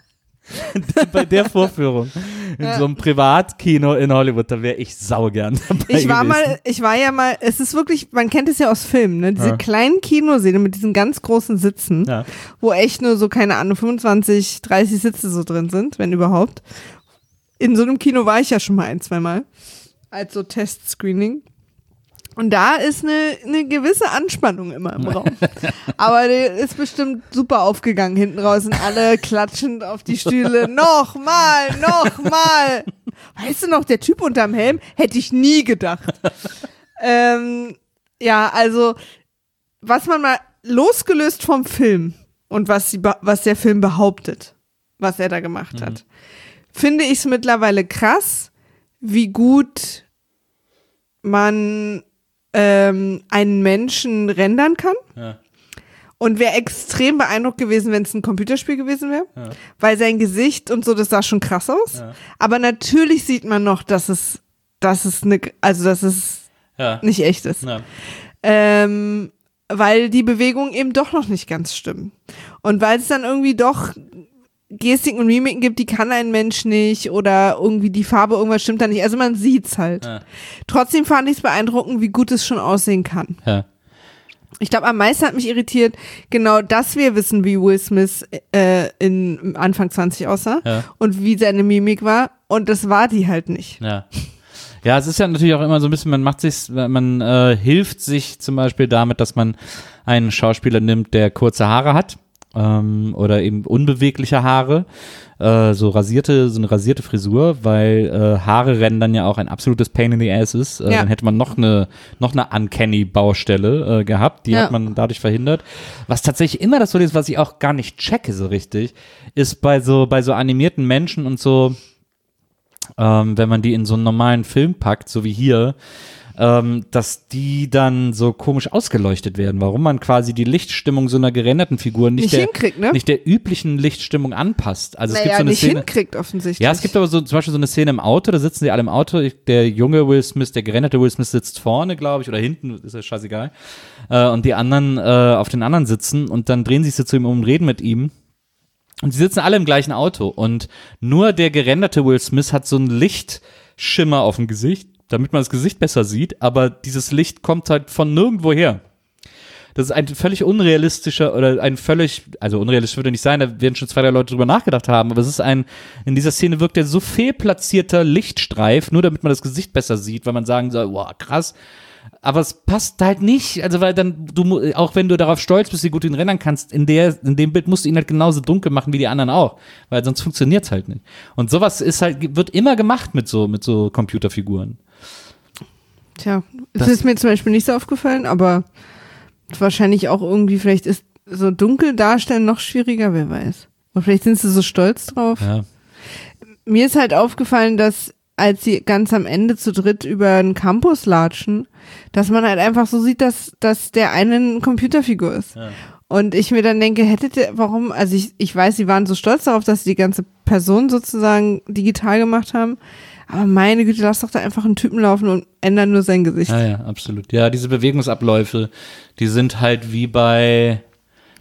bei der Vorführung in Ja. so einem Privatkino in Hollywood, da wäre ich saugern dabei Ich war gewesen. mal, ich war ja mal, es ist wirklich, man kennt es ja aus Filmen, ne? Diese Ja. kleinen Kinosäle mit diesen ganz großen Sitzen, Ja. wo echt nur so, keine Ahnung, fünfundzwanzig, dreißig Sitze so drin sind, wenn überhaupt. In so einem Kino war ich ja schon mal ein, zwei Mal, als so Testscreening. Und da ist eine, eine gewisse Anspannung immer im Raum. Aber der ist bestimmt super aufgegangen hinten raus und alle klatschend auf die Stühle. Nochmal, nochmal. Weißt du noch, der Typ unterm Helm? Hätte ich nie gedacht. ähm, ja, also, was man mal losgelöst vom Film und was, sie, was der Film behauptet, was er da gemacht hat, finde ich es mittlerweile krass, wie gut man ähm, einen Menschen rendern kann. Ja. Und wäre extrem beeindruckt gewesen, wenn es ein Computerspiel gewesen wäre. Ja. Weil sein Gesicht und so, das sah schon krass aus. Ja. Aber natürlich sieht man noch, dass es, dass es ne, also dass es Ja. nicht echt ist. Ja. Ähm, weil die Bewegungen eben doch noch nicht ganz stimmen. Und weil es dann irgendwie doch Gestiken und Mimiken gibt, die kann ein Mensch nicht oder irgendwie die Farbe, irgendwas stimmt da nicht. Also man sieht's halt. Ja. Trotzdem fand ich es beeindruckend, wie gut es schon aussehen kann. Ja. Ich glaube, am meisten hat mich irritiert, genau, dass wir wissen, wie Will Smith äh, in Anfang zwanzig aussah Ja. und wie seine Mimik war. Und das war die halt nicht. Ja. Ja, es ist ja natürlich auch immer so ein bisschen, man macht sich, man äh, hilft sich zum Beispiel damit, dass man einen Schauspieler nimmt, der kurze Haare hat ähm, oder eben unbewegliche Haare, äh, so rasierte, so eine rasierte Frisur, weil äh, Haare rennen dann ja auch ein absolutes Pain in the Ass ist. Äh, Ja. Dann hätte man noch eine, noch eine uncanny Baustelle äh, gehabt, die Ja. hat man dadurch verhindert. Was tatsächlich immer das so ist, was ich auch gar nicht checke so richtig, ist bei so, bei so animierten Menschen und so, Ähm, wenn man die in so einen normalen Film packt, so wie hier, ähm, dass die dann so komisch ausgeleuchtet werden. Warum man quasi die Lichtstimmung so einer gerenderten Figur nicht, Nicht der, hinkriegt, ne? nicht der üblichen Lichtstimmung anpasst. Also es gibt naja, so eine nicht Szene. hinkriegt offensichtlich. Ja, es gibt aber so zum Beispiel so eine Szene im Auto, da sitzen sie alle im Auto, ich, der junge Will Smith, der gerenderte Will Smith sitzt vorne, glaube ich, oder hinten, ist ja scheißegal. Äh, und die anderen äh, auf den anderen sitzen und dann drehen sich so zu ihm um und reden mit ihm. Und sie sitzen alle im gleichen Auto und nur der gerenderte Will Smith hat so einen Lichtschimmer auf dem Gesicht, damit man das Gesicht besser sieht, aber dieses Licht kommt halt von nirgendwo her. Das ist ein völlig unrealistischer oder ein völlig, also unrealistisch würde nicht sein, da werden schon zwei, drei Leute drüber nachgedacht haben, aber es ist ein, in dieser Szene wirkt der so fehlplatzierter Lichtstreif, nur damit man das Gesicht besser sieht, weil man sagen soll, wow, krass. Aber es passt halt nicht, also weil dann, du, auch wenn du darauf stolz bist, wie gut du ihn rendern kannst, in der, in dem Bild musst du ihn halt genauso dunkel machen wie die anderen auch, weil sonst funktioniert's halt nicht. Und sowas ist halt, wird immer gemacht mit so, mit so Computerfiguren. Tja, das Das- ist mir zum Beispiel nicht so aufgefallen, aber wahrscheinlich auch irgendwie, vielleicht ist so dunkel darstellen noch schwieriger, wer weiß. Oder vielleicht sind sie so stolz drauf. Ja. Mir ist halt aufgefallen, dass als sie ganz am Ende zu dritt über den Campus latschen, dass man halt einfach so sieht, dass, dass der eine eine Computerfigur ist. Ja. Und ich mir dann denke, hättet ihr, warum, also ich, ich weiß, sie waren so stolz darauf, dass sie die ganze Person sozusagen digital gemacht haben, aber meine Güte, lass doch da einfach einen Typen laufen und ändern nur sein Gesicht. Ja, ja, absolut. Ja, diese Bewegungsabläufe, die sind halt wie bei,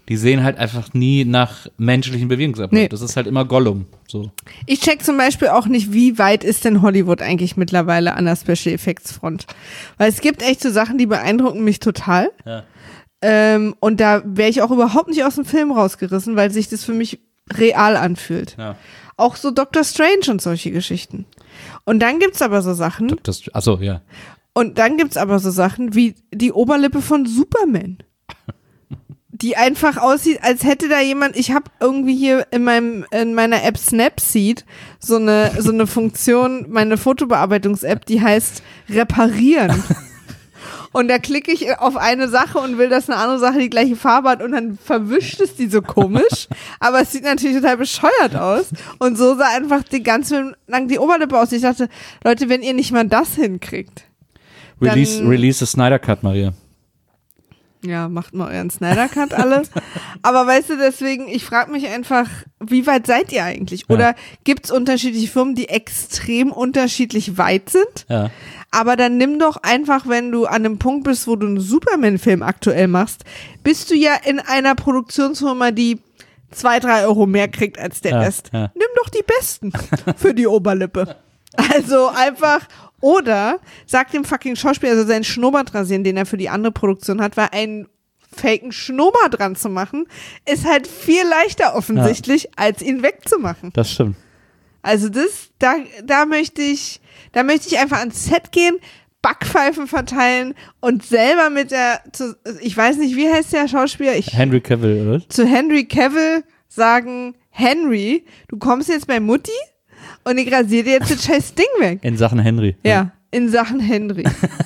Die sehen halt einfach nie nach menschlichen Bewegungsablauf. Nee. Das ist halt immer Gollum. So. Ich check zum Beispiel auch nicht, wie weit ist denn Hollywood eigentlich mittlerweile an der Special Effects Front. Weil es gibt echt so Sachen, die beeindrucken mich total. Ja. Ähm, und da wäre ich auch überhaupt nicht aus dem Film rausgerissen, weil sich das für mich real anfühlt. Ja. Auch so Doctor Strange und solche Geschichten. Und dann gibt's aber so Sachen. Das, achso, ja. Und dann gibt's aber so Sachen wie die Oberlippe von Superman. Die einfach aussieht, als hätte da jemand, ich habe irgendwie hier in meinem in meiner App Snapseed so eine so eine Funktion, meine Fotobearbeitungs-App, die heißt reparieren. Und da klicke ich auf eine Sache und will, dass eine andere Sache die gleiche Farbe hat und dann verwischt es die so komisch. Aber es sieht natürlich total bescheuert aus. Und so sah einfach die ganze lang die Oberlippe aus. Ich dachte, Leute, wenn ihr nicht mal das hinkriegt. Release, dann, release the Snyder Cut, Maria. Ja, macht mal euren Snyder Cut alle. Aber weißt du, deswegen, ich frage mich einfach, wie weit seid ihr eigentlich? Oder ja. Gibt es unterschiedliche Firmen, die extrem unterschiedlich weit sind? Ja. Aber dann nimm doch einfach, wenn du an einem Punkt bist, wo du einen Superman-Film aktuell machst, bist du ja in einer Produktionsfirma, die zwei, drei Euro mehr kriegt als der ja, Rest. Ja. Nimm doch die Besten für die Oberlippe. Also einfach, oder sag dem fucking Schauspieler, also seinen Schnurrbart rasieren, den er für die andere Produktion hat, weil einen faken Schnurrbart dran zu machen, ist halt viel leichter offensichtlich, ja. als ihn wegzumachen. Das stimmt. Also das, da, da möchte ich, da möchte ich einfach ans Set gehen, Backpfeifen verteilen und selber mit der, zu, ich weiß nicht, wie heißt der Schauspieler? Ich, Henry Cavill, oder? Zu Henry Cavill sagen, Henry, du kommst jetzt bei Mutti und ich rasiere dir jetzt das scheiß Ding weg. In Sachen Henry. Ja, ja. In Sachen Henry.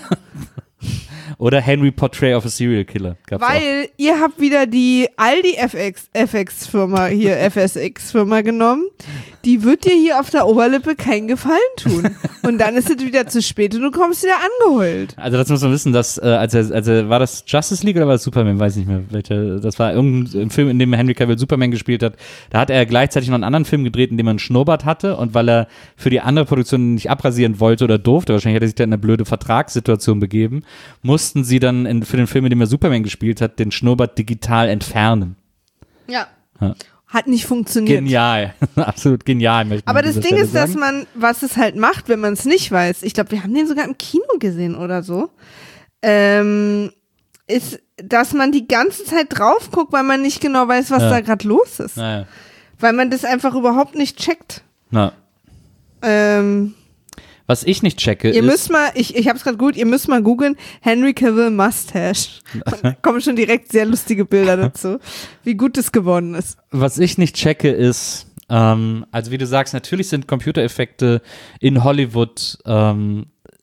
Oder Henry Portrait of a Serial Killer. Gab's Weil auch. ihr habt wieder die Aldi F X, F X-Firma hier, F S X-Firma genommen. Die wird dir hier auf der Oberlippe keinen Gefallen tun. Und dann ist es wieder zu spät und du kommst wieder angeheult. Also das muss man wissen, dass, äh, als er, als er, war das Justice League oder war das Superman? Weiß nicht mehr. Welche, das war irgendein Film, in dem Henry Cavill Superman gespielt hat. Da hat er gleichzeitig noch einen anderen Film gedreht, in dem er einen Schnurrbart hatte. Und weil er für die andere Produktion nicht abrasieren wollte oder durfte, wahrscheinlich hat er sich da in eine blöde Vertragssituation begeben, mussten sie dann in, für den Film, in dem er Superman gespielt hat, den Schnurrbart digital entfernen. Ja. ja. Hat nicht funktioniert. Genial. Absolut genial. Möchte Aber das Ding Stelle ist, sagen. dass man, was es halt macht, wenn man es nicht weiß, ich glaube, wir haben den sogar im Kino gesehen oder so, ähm, ist, dass man die ganze Zeit drauf guckt, weil man nicht genau weiß, was ja. da gerade los ist. Naja. Weil man das einfach überhaupt nicht checkt. Na. Ähm, Was ich nicht checke, ihr ist... müsst mal, ich, ich hab's gerade gut, ihr müsst mal googeln, Henry Cavill Mustache. Da kommen schon direkt sehr lustige Bilder dazu, wie gut das geworden ist. Was ich nicht checke, ist, ähm, also wie du sagst, natürlich sind Computereffekte in Hollywood ähm,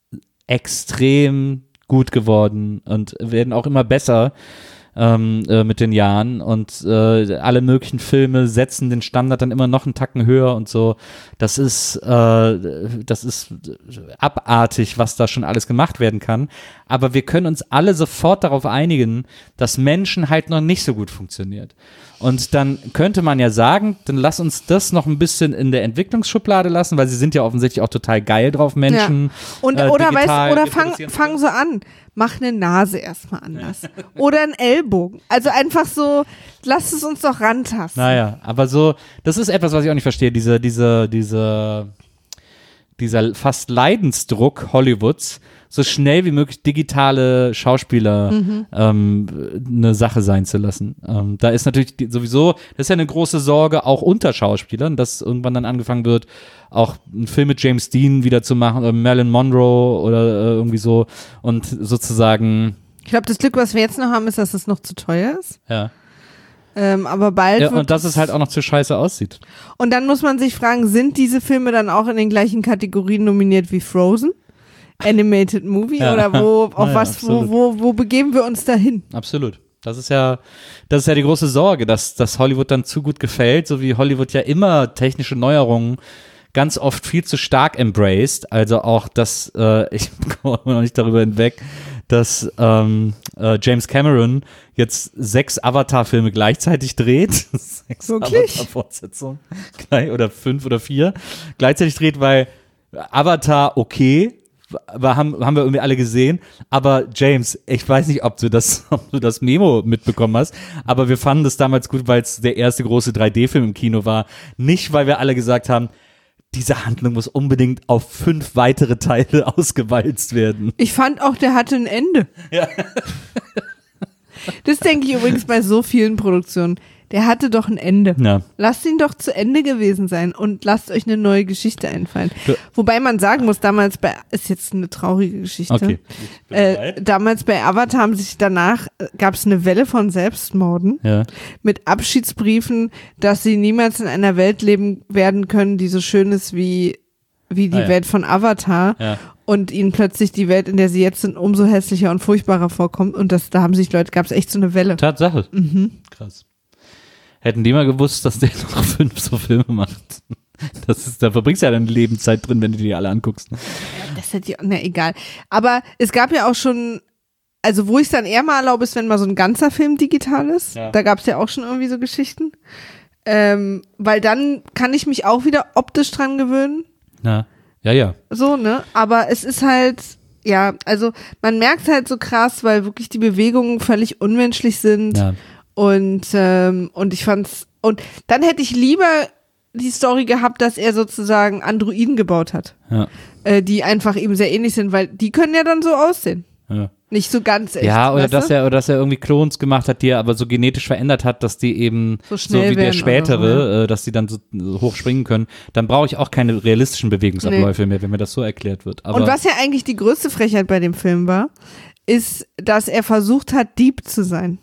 extrem gut geworden und werden auch immer besser ähm, äh, mit den Jahren und äh, alle möglichen Filme setzen den Standard dann immer noch einen Tacken höher und so. Das ist, äh, das ist abartig, was da schon alles gemacht werden kann. Aber wir können uns alle sofort darauf einigen, dass Menschen halt noch nicht so gut funktioniert. Und dann könnte man ja sagen, dann lass uns das noch ein bisschen in der Entwicklungsschublade lassen, weil sie sind ja offensichtlich auch total geil drauf, Menschen. Ja. Und, äh, oder weißt, digital oder fang, fang so an. Mach eine Nase erstmal anders. Oder einen Ellbogen. Also einfach so, lasst es uns doch rantasten. Naja, aber so, das ist etwas, was ich auch nicht verstehe, diese, diese, diese, dieser fast Leidensdruck Hollywoods, so schnell wie möglich digitale Schauspieler mhm. ähm, eine Sache sein zu lassen. Ähm, da ist natürlich die, sowieso, das ist ja eine große Sorge auch unter Schauspielern, dass irgendwann dann angefangen wird, auch einen Film mit James Dean wieder zu machen oder Marilyn Monroe oder äh, irgendwie so und sozusagen. Ich glaube, das Glück, was wir jetzt noch haben, ist, dass es noch zu teuer ist. Ja. Ähm, aber bald ja, wird und dass es halt auch noch zu scheiße aussieht. Und dann muss man sich fragen, sind diese Filme dann auch in den gleichen Kategorien nominiert wie Frozen? Animated Movie ja. oder wo, auf ja, was, ja, wo, wo, wo begeben wir uns dahin? Absolut. Das ist ja, das ist ja die große Sorge, dass, dass Hollywood dann zu gut gefällt, so wie Hollywood ja immer technische Neuerungen ganz oft viel zu stark embraced. Also auch, dass, äh, ich komme noch nicht darüber hinweg, dass ähm, äh, James Cameron jetzt sechs Avatar-Filme gleichzeitig dreht. sechs Avatar-Fortsetzungen. Oder fünf oder vier. Gleichzeitig dreht, weil Avatar okay, war, haben, haben wir irgendwie alle gesehen. Aber James, ich weiß nicht, ob du das, ob du das Memo mitbekommen hast, aber wir fanden das damals gut, weil es der erste große drei D-Film im Kino war. Nicht, weil wir alle gesagt haben, diese Handlung muss unbedingt auf fünf weitere Teile ausgewalzt werden. Ich fand auch, der hatte ein Ende. Ja. Das denke ich übrigens bei so vielen Produktionen. Der hatte doch ein Ende. Ja. Lasst ihn doch zu Ende gewesen sein und lasst euch eine neue Geschichte einfallen. Ja. Wobei man sagen muss, damals bei, ist jetzt eine traurige Geschichte. Okay. Äh, damals bei Avatar haben sich danach, äh, gab es eine Welle von Selbstmorden Ja. mit Abschiedsbriefen, dass sie niemals in einer Welt leben werden können, die so schön ist wie, wie die Ah, ja. Welt von Avatar. Ja. Und ihnen plötzlich die Welt, in der sie jetzt sind, umso hässlicher und furchtbarer vorkommt. Und das, da haben sich Leute, gab es echt so eine Welle. Tatsache. Mhm. Krass. Hätten die mal gewusst, dass der noch fünf so Filme macht. Das ist, da verbringst du ja deine Lebenszeit drin, wenn du die alle anguckst. Das hätte ich, na egal. Aber es gab ja auch schon, also wo ich es dann eher mal erlaube, ist, wenn mal so ein ganzer Film digital ist. Ja. Da gab es ja auch schon irgendwie so Geschichten. Ähm, weil dann kann ich mich auch wieder optisch dran gewöhnen. Na, ja, ja. So, ne? Aber es ist halt, ja, also man merkt halt so krass, weil wirklich die Bewegungen völlig unmenschlich sind. Ja. Und, ähm, und ich fand's, und dann hätte ich lieber die Story gehabt, dass er sozusagen Androiden gebaut hat, Ja. äh, die einfach eben sehr ähnlich sind, weil die können ja dann so aussehen. Ja. Nicht so ganz echt. Ja, oder weißt dass du? er, oder dass er irgendwie Klons gemacht hat, die er aber so genetisch verändert hat, dass die eben So schnell wie der werden spätere, oder so, äh, dass die dann so, so hoch springen können. Dann brauche ich auch keine realistischen Bewegungsabläufe mehr, wenn mir das so erklärt wird. Aber Und was ja eigentlich die größte Frechheit bei dem Film war, ist, dass er versucht hat, Dieb zu sein.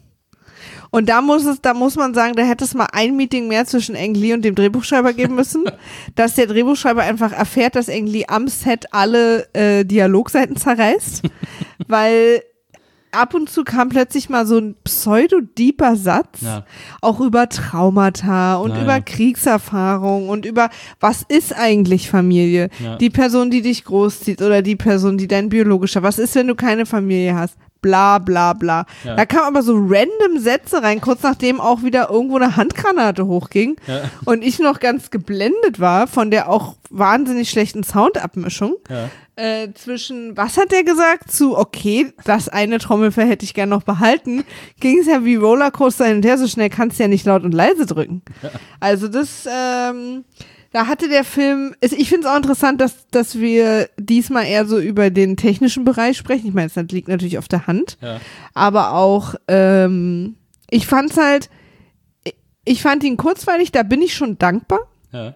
Und da muss es, da muss man sagen, da hätte es mal ein Meeting mehr zwischen Ang Lee und dem Drehbuchschreiber geben müssen, dass der Drehbuchschreiber einfach erfährt, dass Ang Lee am Set alle äh, Dialogseiten zerreißt, weil ab und zu kam plötzlich mal so ein pseudo-deeper Satz, Ja. auch über Traumata und Ja, über ja. Kriegserfahrung und über, was ist eigentlich Familie? Ja. Die Person, die dich großzieht oder die Person, die dein biologischer, was ist, wenn du keine Familie hast? Bla bla bla. Ja. Da kamen aber so random Sätze rein, kurz nachdem auch wieder irgendwo eine Handgranate hochging Ja. und ich noch ganz geblendet war von der auch wahnsinnig schlechten Soundabmischung. Ja. Äh, zwischen, was hat der gesagt, zu, okay, das eine Trommelfell hätte ich gern noch behalten, ging es ja wie Rollercoaster hin und her, so schnell kannst du ja nicht laut und leise drücken. Ja. Also das, ähm, da hatte der Film, ist, ich finde es auch interessant, dass, dass wir diesmal eher so über den technischen Bereich sprechen. Ich meine, das liegt natürlich auf der Hand, Ja. aber auch, ähm, ich fand's halt, ich fand ihn kurzweilig, da bin ich schon dankbar, Ja.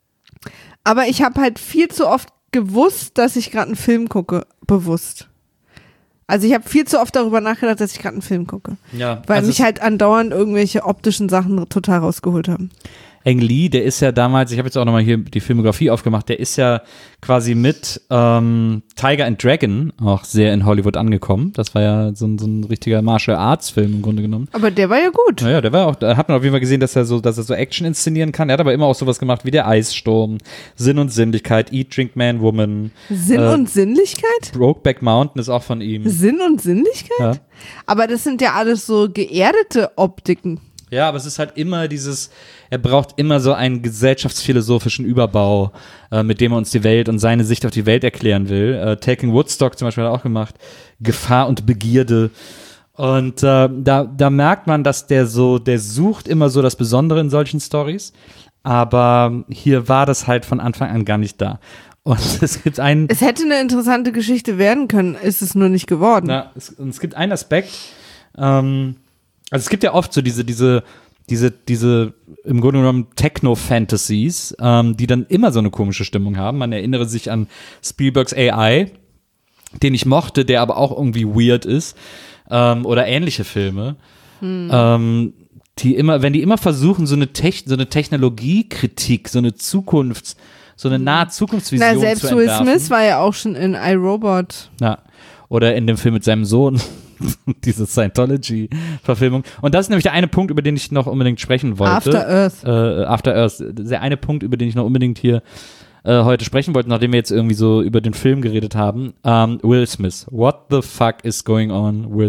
aber ich habe halt viel zu oft gewusst, dass ich gerade einen Film gucke, bewusst. Also ich habe viel zu oft darüber nachgedacht, dass ich gerade einen Film gucke, Ja. weil also mich halt andauernd irgendwelche optischen Sachen total rausgeholt haben. Ang Lee, der ist ja damals, ich habe jetzt auch nochmal hier die Filmografie aufgemacht, der ist ja quasi mit ähm, Tiger and Dragon auch sehr in Hollywood angekommen. Das war ja so ein, so ein richtiger Martial Arts Film im Grunde genommen. Aber der war ja gut. Naja, der war auch, da hat man auf jeden Fall gesehen, dass er so, dass er so Action inszenieren kann. Er hat aber immer auch sowas gemacht wie der Eissturm, Sinn und Sinnlichkeit, Eat, Drink, Man, Woman. Sinn äh, und Sinnlichkeit? Brokeback Mountain ist auch von ihm. Sinn und Sinnlichkeit? Ja. Aber das sind ja alles so geerdete Optiken. Ja, aber es ist halt immer dieses, er braucht immer so einen gesellschaftsphilosophischen Überbau, äh, mit dem er uns die Welt und seine Sicht auf die Welt erklären will. Äh, Taking Woodstock zum Beispiel hat er auch gemacht. Gefahr und Begierde. Und äh, da, da merkt man, dass der so, der sucht immer so das Besondere in solchen Stories. Aber hier war das halt von Anfang an gar nicht da. Und es gibt einen. Es hätte eine interessante Geschichte werden können, ist es nur nicht geworden. Na, es, und es gibt einen Aspekt, ähm, also es gibt ja oft so diese, diese, diese, diese im Grunde genommen Techno-Fantasies, ähm, die dann immer so eine komische Stimmung haben. Man erinnere sich an Spielbergs A I, den ich mochte, der aber auch irgendwie weird ist, ähm, oder ähnliche Filme, hm. ähm, die immer, wenn die immer versuchen, so eine, Tech, so eine Technologiekritik, so eine Zukunfts, so eine nahe Zukunftsvision Na, selbst zu Will entwerfen. Smith war ja auch schon in iRobot. Ja. Oder in dem Film mit seinem Sohn, diese Scientology-Verfilmung. Und das ist nämlich der eine Punkt, über den ich noch unbedingt sprechen wollte. After Earth. Äh, After Earth. Der eine Punkt, über den ich noch unbedingt hier äh, heute sprechen wollte, nachdem wir jetzt irgendwie so über den Film geredet haben. Ähm, Will Smith. What the fuck is going on with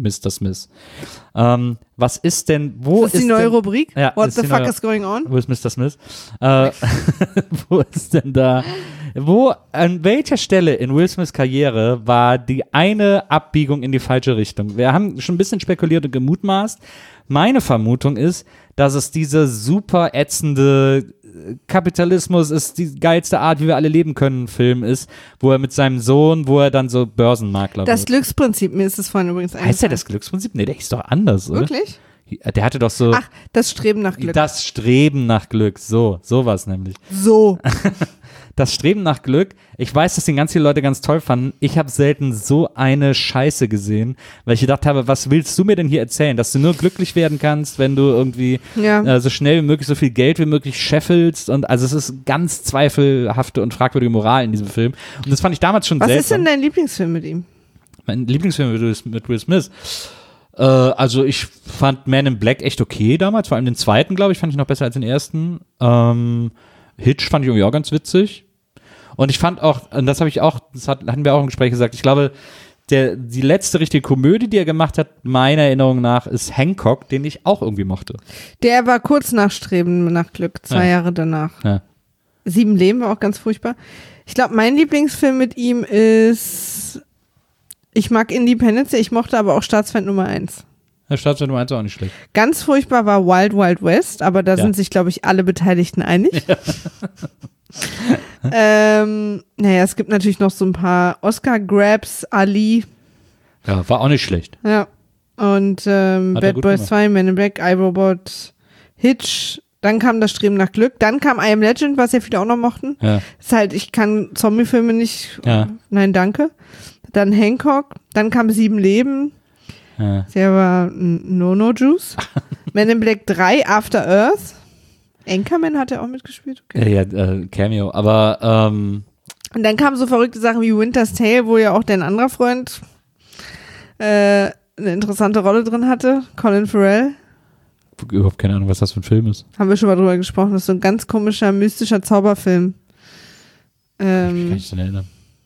Mister Smith. Ähm, was ist denn, wo ist das ist die neue denn, Rubrik? Ja, What ist the die fuck neue, is going on? Wo ist Mister Smith? Äh, wo ist denn da, wo, an welcher Stelle in Will Smiths Karriere war die eine Abbiegung in die falsche Richtung? Wir haben schon ein bisschen spekuliert und gemutmaßt. Meine Vermutung ist, dass es diese super ätzende Kapitalismus ist die geilste Art, wie wir alle leben können, Film ist, wo er mit seinem Sohn, wo er dann so Börsenmakler Das wird. Glücksprinzip, mir ist das vorhin übrigens eingefallen. Heißt der das Glücksprinzip? Nee, der ist doch anders, oder? Wirklich? Der hatte doch so Ach, das Streben nach Glück. das Streben nach Glück, so, sowas nämlich. So. Das Streben nach Glück, ich weiß, dass den ganz viele Leute ganz toll fanden. Ich habe selten so eine Scheiße gesehen, weil ich gedacht habe, was willst du mir denn hier erzählen? Dass du nur glücklich werden kannst, wenn du irgendwie Ja. äh, so schnell wie möglich so viel Geld wie möglich scheffelst und also es ist ganz zweifelhafte und fragwürdige Moral in diesem Film. Und das fand ich damals schon Was seltsam. ist denn dein Lieblingsfilm mit ihm? Mein Lieblingsfilm mit Will- mit Will Smith. Äh, also ich fand Man in Black echt okay damals, vor allem den zweiten, glaube ich, fand ich noch besser als den ersten. Ähm, Hitch fand ich irgendwie auch ganz witzig. Und ich fand auch, und das habe ich auch, das hat, hatten wir auch im Gespräch gesagt, ich glaube, der, die letzte richtige Komödie, die er gemacht hat, meiner Erinnerung nach, ist Hancock, den ich auch irgendwie mochte. Der war kurz nach Streben nach Glück, zwei Ja. Jahre danach. Ja. Sieben Leben war auch ganz furchtbar. Ich glaube, mein Lieblingsfilm mit ihm ist, ich mag Independence, ich mochte aber auch Staatsfeind Nummer eins. Der Staatsfeind Nummer eins auch nicht schlecht. Ganz furchtbar war Wild Wild West, aber da Ja. sind sich, glaube ich, alle Beteiligten einig. Ja. ähm, naja, es gibt natürlich noch so ein paar Oscar-Grabs, Ali, Ja, war auch nicht schlecht. ja, und ähm, Hat er Bad gut Boys gemacht. zwei, Men in Black, iRobot, Hitch, dann kam das Streben nach Glück, dann kam I Am Legend, was ja viele auch noch mochten. Ja. Ist halt, ich kann Zombie-Filme nicht, Ja. nein, danke. Dann Hancock, dann kam Sieben Leben, Ja. der war ein No-No-Juice. Men in Black drei, After Earth. Anchorman hat er auch mitgespielt, okay. Ja, ja, äh, Cameo, aber ähm, Und dann kamen so verrückte Sachen wie Winter's Tale, wo ja auch dein anderer Freund äh, eine interessante Rolle drin hatte, Colin Farrell. überhaupt keine Ahnung, was das für ein Film ist. Haben wir schon mal drüber gesprochen. Das ist so ein ganz komischer, mystischer Zauberfilm. Kann Ähm, ich mich erinnern.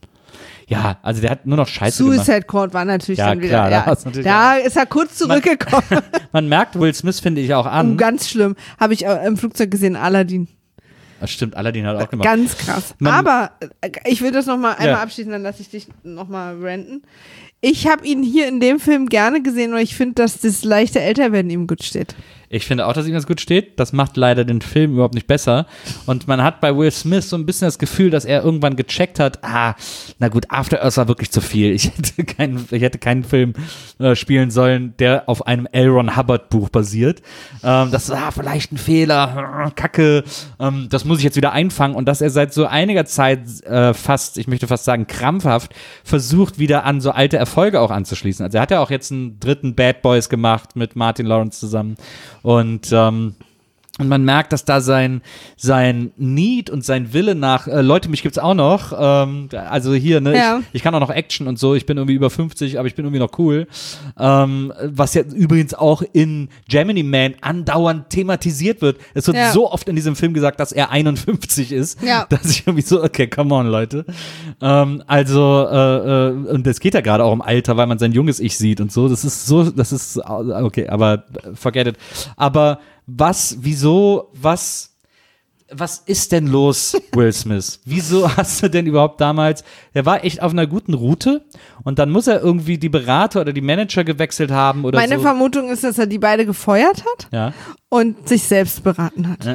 Ja, also der hat nur noch Scheiße gemacht. Suicide Squad war natürlich Ja, dann wieder. klar, da ja, hat's natürlich da auch- ist er kurz zurückgekommen. Man merkt Will Smith, finde ich, auch Oh, an. ganz schlimm. Habe ich äh, im Flugzeug gesehen, Aladdin. Das stimmt, Aladdin hat auch gemacht. Ganz krass. Man- Aber äh, ich will das nochmal einmal Ja. abschließen, dann lasse ich dich nochmal ranten. Ich habe ihn hier in dem Film gerne gesehen, weil ich finde, dass das leichte Älterwerden ihm gut steht. Ich finde auch, dass ihm das gut steht. Das macht leider den Film überhaupt nicht besser. Und man hat bei Will Smith so ein bisschen das Gefühl, dass er irgendwann gecheckt hat, ah, na gut, After Earth war wirklich zu viel. Ich hätte keinen, ich hätte keinen Film äh, spielen sollen, der auf einem L. Ron Hubbard Buch basiert. Ähm, das war ah, vielleicht ein Fehler, Kacke, ähm, das muss ich jetzt wieder einfangen. Und dass er seit so einiger Zeit äh, fast, ich möchte fast sagen krampfhaft, versucht wieder an so alte Erfolge auch anzuschließen. Also er hat ja auch jetzt einen dritten Bad Boys gemacht mit Martin Lawrence zusammen. Und, ähm, und man merkt, dass da sein, sein Need und sein Wille nach, äh, Leute, mich gibt's auch noch, ähm, also hier, ne, Ja. ich, ich kann auch noch Action und so, ich bin irgendwie über fünfzig, aber ich bin irgendwie noch cool, ähm, was ja übrigens auch in Gemini Man andauernd thematisiert wird. Es wird Ja. so oft in diesem Film gesagt, dass er einundfünfzig ist, Ja. dass ich irgendwie so, okay, come on, Leute. Ähm, also, äh, äh, und es geht ja gerade auch um Alter, weil man sein junges Ich sieht und so, das ist so, das ist, okay, aber forget it. Aber was, wieso, was, was ist denn los, Will Smith? Wieso hast du denn überhaupt damals, der war echt auf einer guten Route und dann muss er irgendwie die Berater oder die Manager gewechselt haben oder Meine so. Vermutung ist, dass er die beide gefeuert hat Ja. und sich selbst beraten hat.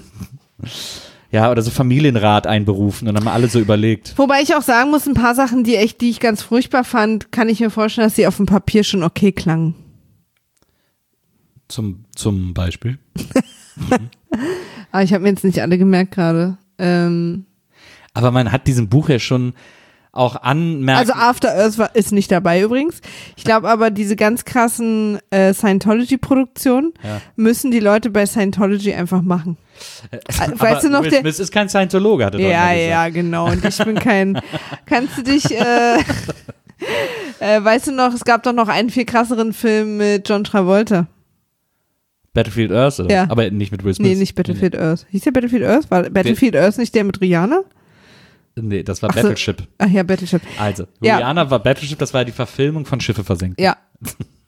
Ja, oder so Familienrat einberufen und haben alle so überlegt. Wobei ich auch sagen muss, ein paar Sachen, die echt, die ich ganz furchtbar fand, kann ich mir vorstellen, dass sie auf dem Papier schon okay klangen. Zum, zum Beispiel. Aber ich habe mir jetzt nicht alle gemerkt gerade. Ähm, Aber man hat diesem Buch ja schon auch anmerken. also After Earth war, ist nicht dabei übrigens. Ich glaube aber, diese ganz krassen äh, Scientology-Produktionen Ja. müssen die Leute bei Scientology einfach machen. aber weißt du noch, Will der- Smith ist kein Scientologe, hatte er Ja, doch immer ja, genau. Und ich bin kein. Kannst du dich. Äh, äh, weißt du noch, es gab doch noch einen viel krasseren Film mit John Travolta. Battlefield Earth, oder? Ja. Aber nicht mit Will Smith. Nee, nicht Battlefield Earth. Hieß der Battlefield Earth? War Battlefield Earth nicht der mit Rihanna? Nee, das war Ach so. Battleship. Ach ja, Battleship. Also, Ja. Rihanna war Battleship, das war die Verfilmung von Schiffe versenken. Ja.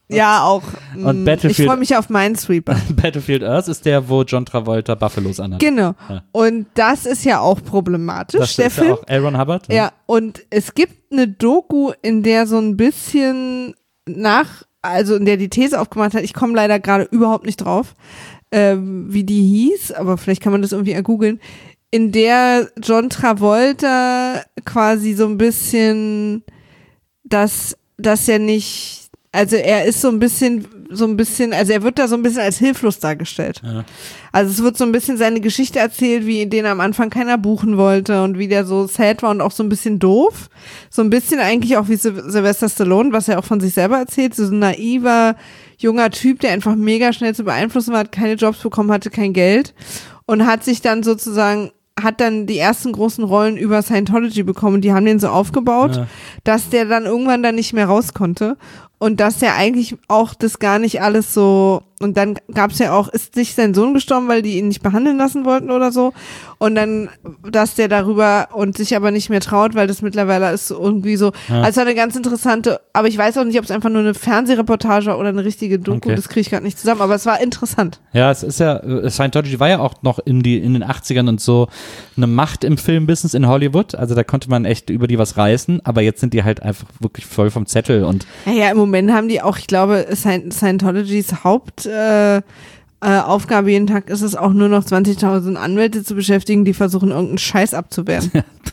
Ja, auch. Und Mm, Battlefield- ich freue mich auf Minesweeper. Battlefield Earth ist der, wo John Travolta Buffalos anhat. Genau. Ja. Und das ist ja auch problematisch, Das der ist Film. ja auch L. Ron Hubbard. Ja, und es gibt eine Doku, in der so ein bisschen nach, also in der die These aufgemacht hat, ich komme leider gerade überhaupt nicht drauf, ähm, wie die hieß, aber vielleicht kann man das irgendwie ergoogeln, in der John Travolta quasi so ein bisschen, dass, dass er nicht, also er ist so ein bisschen, so ein bisschen, also er wird da so ein bisschen als hilflos dargestellt. Ja. Also es wird so ein bisschen seine Geschichte erzählt, wie den am Anfang keiner buchen wollte und wie der so sad war und auch so ein bisschen doof. So ein bisschen eigentlich auch wie Syl- Sylvester Stallone, was er auch von sich selber erzählt, so ein naiver, junger Typ, der einfach mega schnell zu beeinflussen war, hat keine Jobs bekommen, hatte kein Geld und hat sich dann sozusagen, hat dann die ersten großen Rollen über Scientology bekommen. Die haben den so aufgebaut, Ja. dass der dann irgendwann dann nicht mehr raus konnte. Und dass der eigentlich auch das gar nicht alles so, und dann gab es ja auch, ist nicht sein Sohn gestorben, weil die ihn nicht behandeln lassen wollten oder so. Und dann, dass der darüber und sich aber nicht mehr traut, weil das mittlerweile ist so irgendwie so, Ja. also eine ganz interessante, aber ich weiß auch nicht, ob es einfach nur eine Fernsehreportage oder eine richtige Doku, Okay. das kriege ich gerade nicht zusammen, aber es war interessant. Ja, es ist ja, äh, Scientology war ja auch noch in, die, in den achtzigern und so eine Macht im Filmbusiness in Hollywood. Also da konnte man echt über die was reißen, aber jetzt sind die halt einfach wirklich voll vom Zettel und Naja, im Moment haben die auch, ich glaube, Scient- Scientologys Haupt äh, äh, Aufgabe jeden Tag ist es auch nur noch zwanzigtausend Anwälte zu beschäftigen, die versuchen, irgendeinen Scheiß abzuwehren.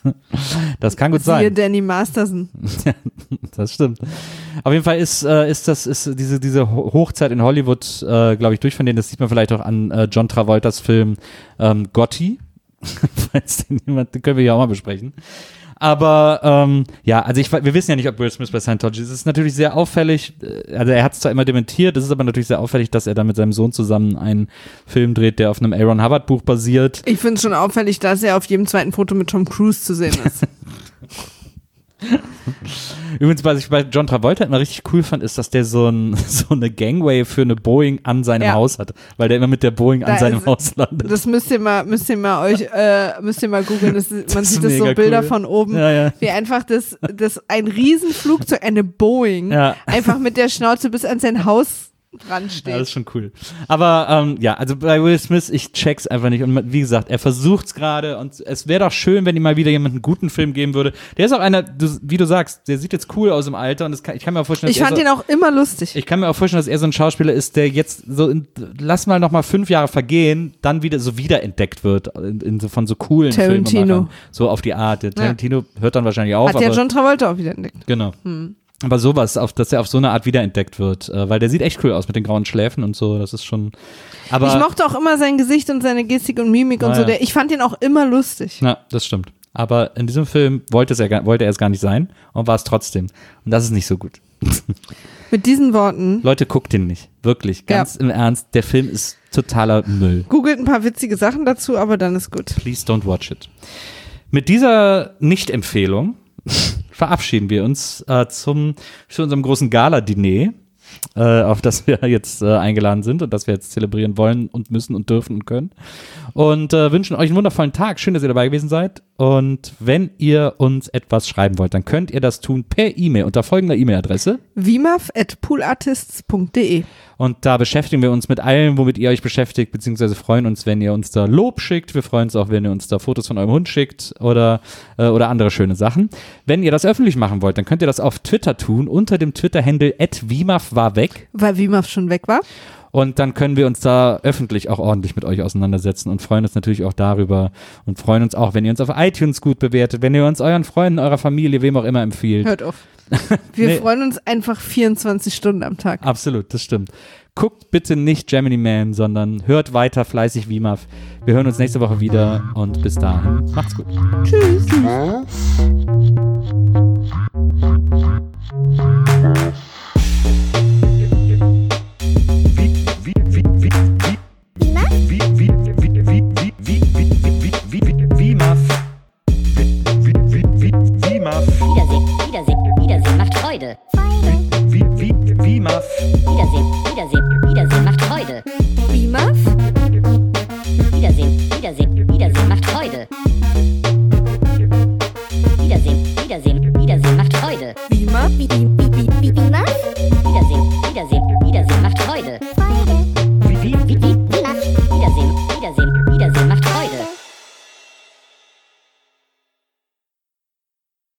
das kann gut Siehe sein. Danny Masterson. Das stimmt. Auf jeden Fall ist, äh, ist das, ist diese, diese Ho- Hochzeit in Hollywood, äh, glaube ich, durch von denen, das sieht man vielleicht auch an äh, John Travoltas Film ähm, Gotti. Falls den jemand, den können wir ja auch mal besprechen. Aber ähm, ja, also ich, wir wissen ja nicht, ob Will Smith bei Scientology ist. Es ist natürlich sehr auffällig, äh, also er hat es zwar immer dementiert, es ist aber natürlich sehr auffällig, dass er dann mit seinem Sohn zusammen einen Film dreht, der auf einem Aaron Hubbard Buch basiert. Ich finde es schon auffällig, dass er auf jedem zweiten Foto mit Tom Cruise zu sehen ist. Übrigens, was ich bei John Travolta immer richtig cool fand, ist, dass der so, ein, so eine Gangway für eine Boeing an seinem Ja. Haus hat, weil der immer mit der Boeing Da an seinem ist- Haus landet. Das müsst ihr mal, müsst ihr mal euch, äh, müsst ihr mal googeln. Das, ist- man Das sieht ist das so mega Bilder cool. von oben, Ja, ja. wie einfach das, das ein Riesenflugzeug, eine Boeing, Ja. einfach mit der Schnauze bis an sein Haus dran Ja, das steht. ist schon cool. Aber ähm, ja, also bei Will Smith, ich check's einfach nicht. Und wie gesagt, er versucht's gerade und es wäre doch schön, wenn ihm mal wieder jemand einen guten Film geben würde. Der ist auch einer, du, wie du sagst, der sieht jetzt cool aus im Alter und das kann, ich kann mir auch vorstellen, Ich dass fand er ihn auch immer lustig. so, ich kann mir auch vorstellen, dass er so ein Schauspieler ist, der jetzt so, in, lass mal noch mal fünf Jahre vergehen, dann wieder so wiederentdeckt wird in, in so, von so coolen Tarantino. Filmemachern. So auf die Art. Der Tarantino hört dann wahrscheinlich auf. Hat ja aber, John Travolta auch wieder entdeckt. Genau. Aber sowas, auf, dass er auf so eine Art wiederentdeckt wird, äh, weil der sieht echt cool aus mit den grauen Schläfen und so, das ist schon, aber, Ich mochte auch immer sein Gesicht und seine Gestik und Mimik und Ah, so. ja. Der, ich fand ihn auch immer lustig. ja, das stimmt. Aber in diesem Film wollte, es er, gar- wollte er es gar nicht sein und war es trotzdem. Und das ist nicht so gut. Mit diesen Worten Leute, guckt den nicht. Wirklich, ganz im Ernst, der Film ist totaler Müll. googelt ein paar witzige Sachen dazu, aber dann ist gut. Please don't watch it. Mit dieser Nicht-Empfehlung verabschieden wir uns äh, zum, zu unserem großen Gala-Diner, äh, auf das wir jetzt äh, eingeladen sind und das wir jetzt zelebrieren wollen und müssen und dürfen und können. Und äh, wünschen euch einen wundervollen Tag. Schön, dass ihr dabei gewesen seid. Und wenn ihr uns etwas schreiben wollt, dann könnt ihr das tun per E-Mail unter folgender E-Mail-Adresse. wimaf at poolartists punkt de. Und da beschäftigen wir uns mit allem, womit ihr euch beschäftigt, beziehungsweise freuen uns, wenn ihr uns da Lob schickt. Wir freuen uns auch, wenn ihr uns da Fotos von eurem Hund schickt oder, äh, oder andere schöne Sachen. Wenn ihr das öffentlich machen wollt, dann könnt ihr das auf Twitter tun, unter dem Twitter-Handle at wimaf war weg. Weil Wimaf schon weg war. Und dann können wir uns da öffentlich auch ordentlich mit euch auseinandersetzen und freuen uns natürlich auch darüber und freuen uns auch, wenn ihr uns auf iTunes gut bewertet, wenn ihr uns euren Freunden, eurer Familie, wem auch immer empfiehlt. Hört auf. Wir Nee. freuen uns einfach vierundzwanzig Stunden am Tag. Absolut, das stimmt. Guckt bitte nicht Gemini Man, sondern hört weiter fleißig Wimaf. Wir hören uns nächste Woche wieder und bis dahin, macht's gut. Tschüss. Wiedersehen, Wiedersehen, Wiedersehen macht Freude. Wie, wie, wie, wie, Muff.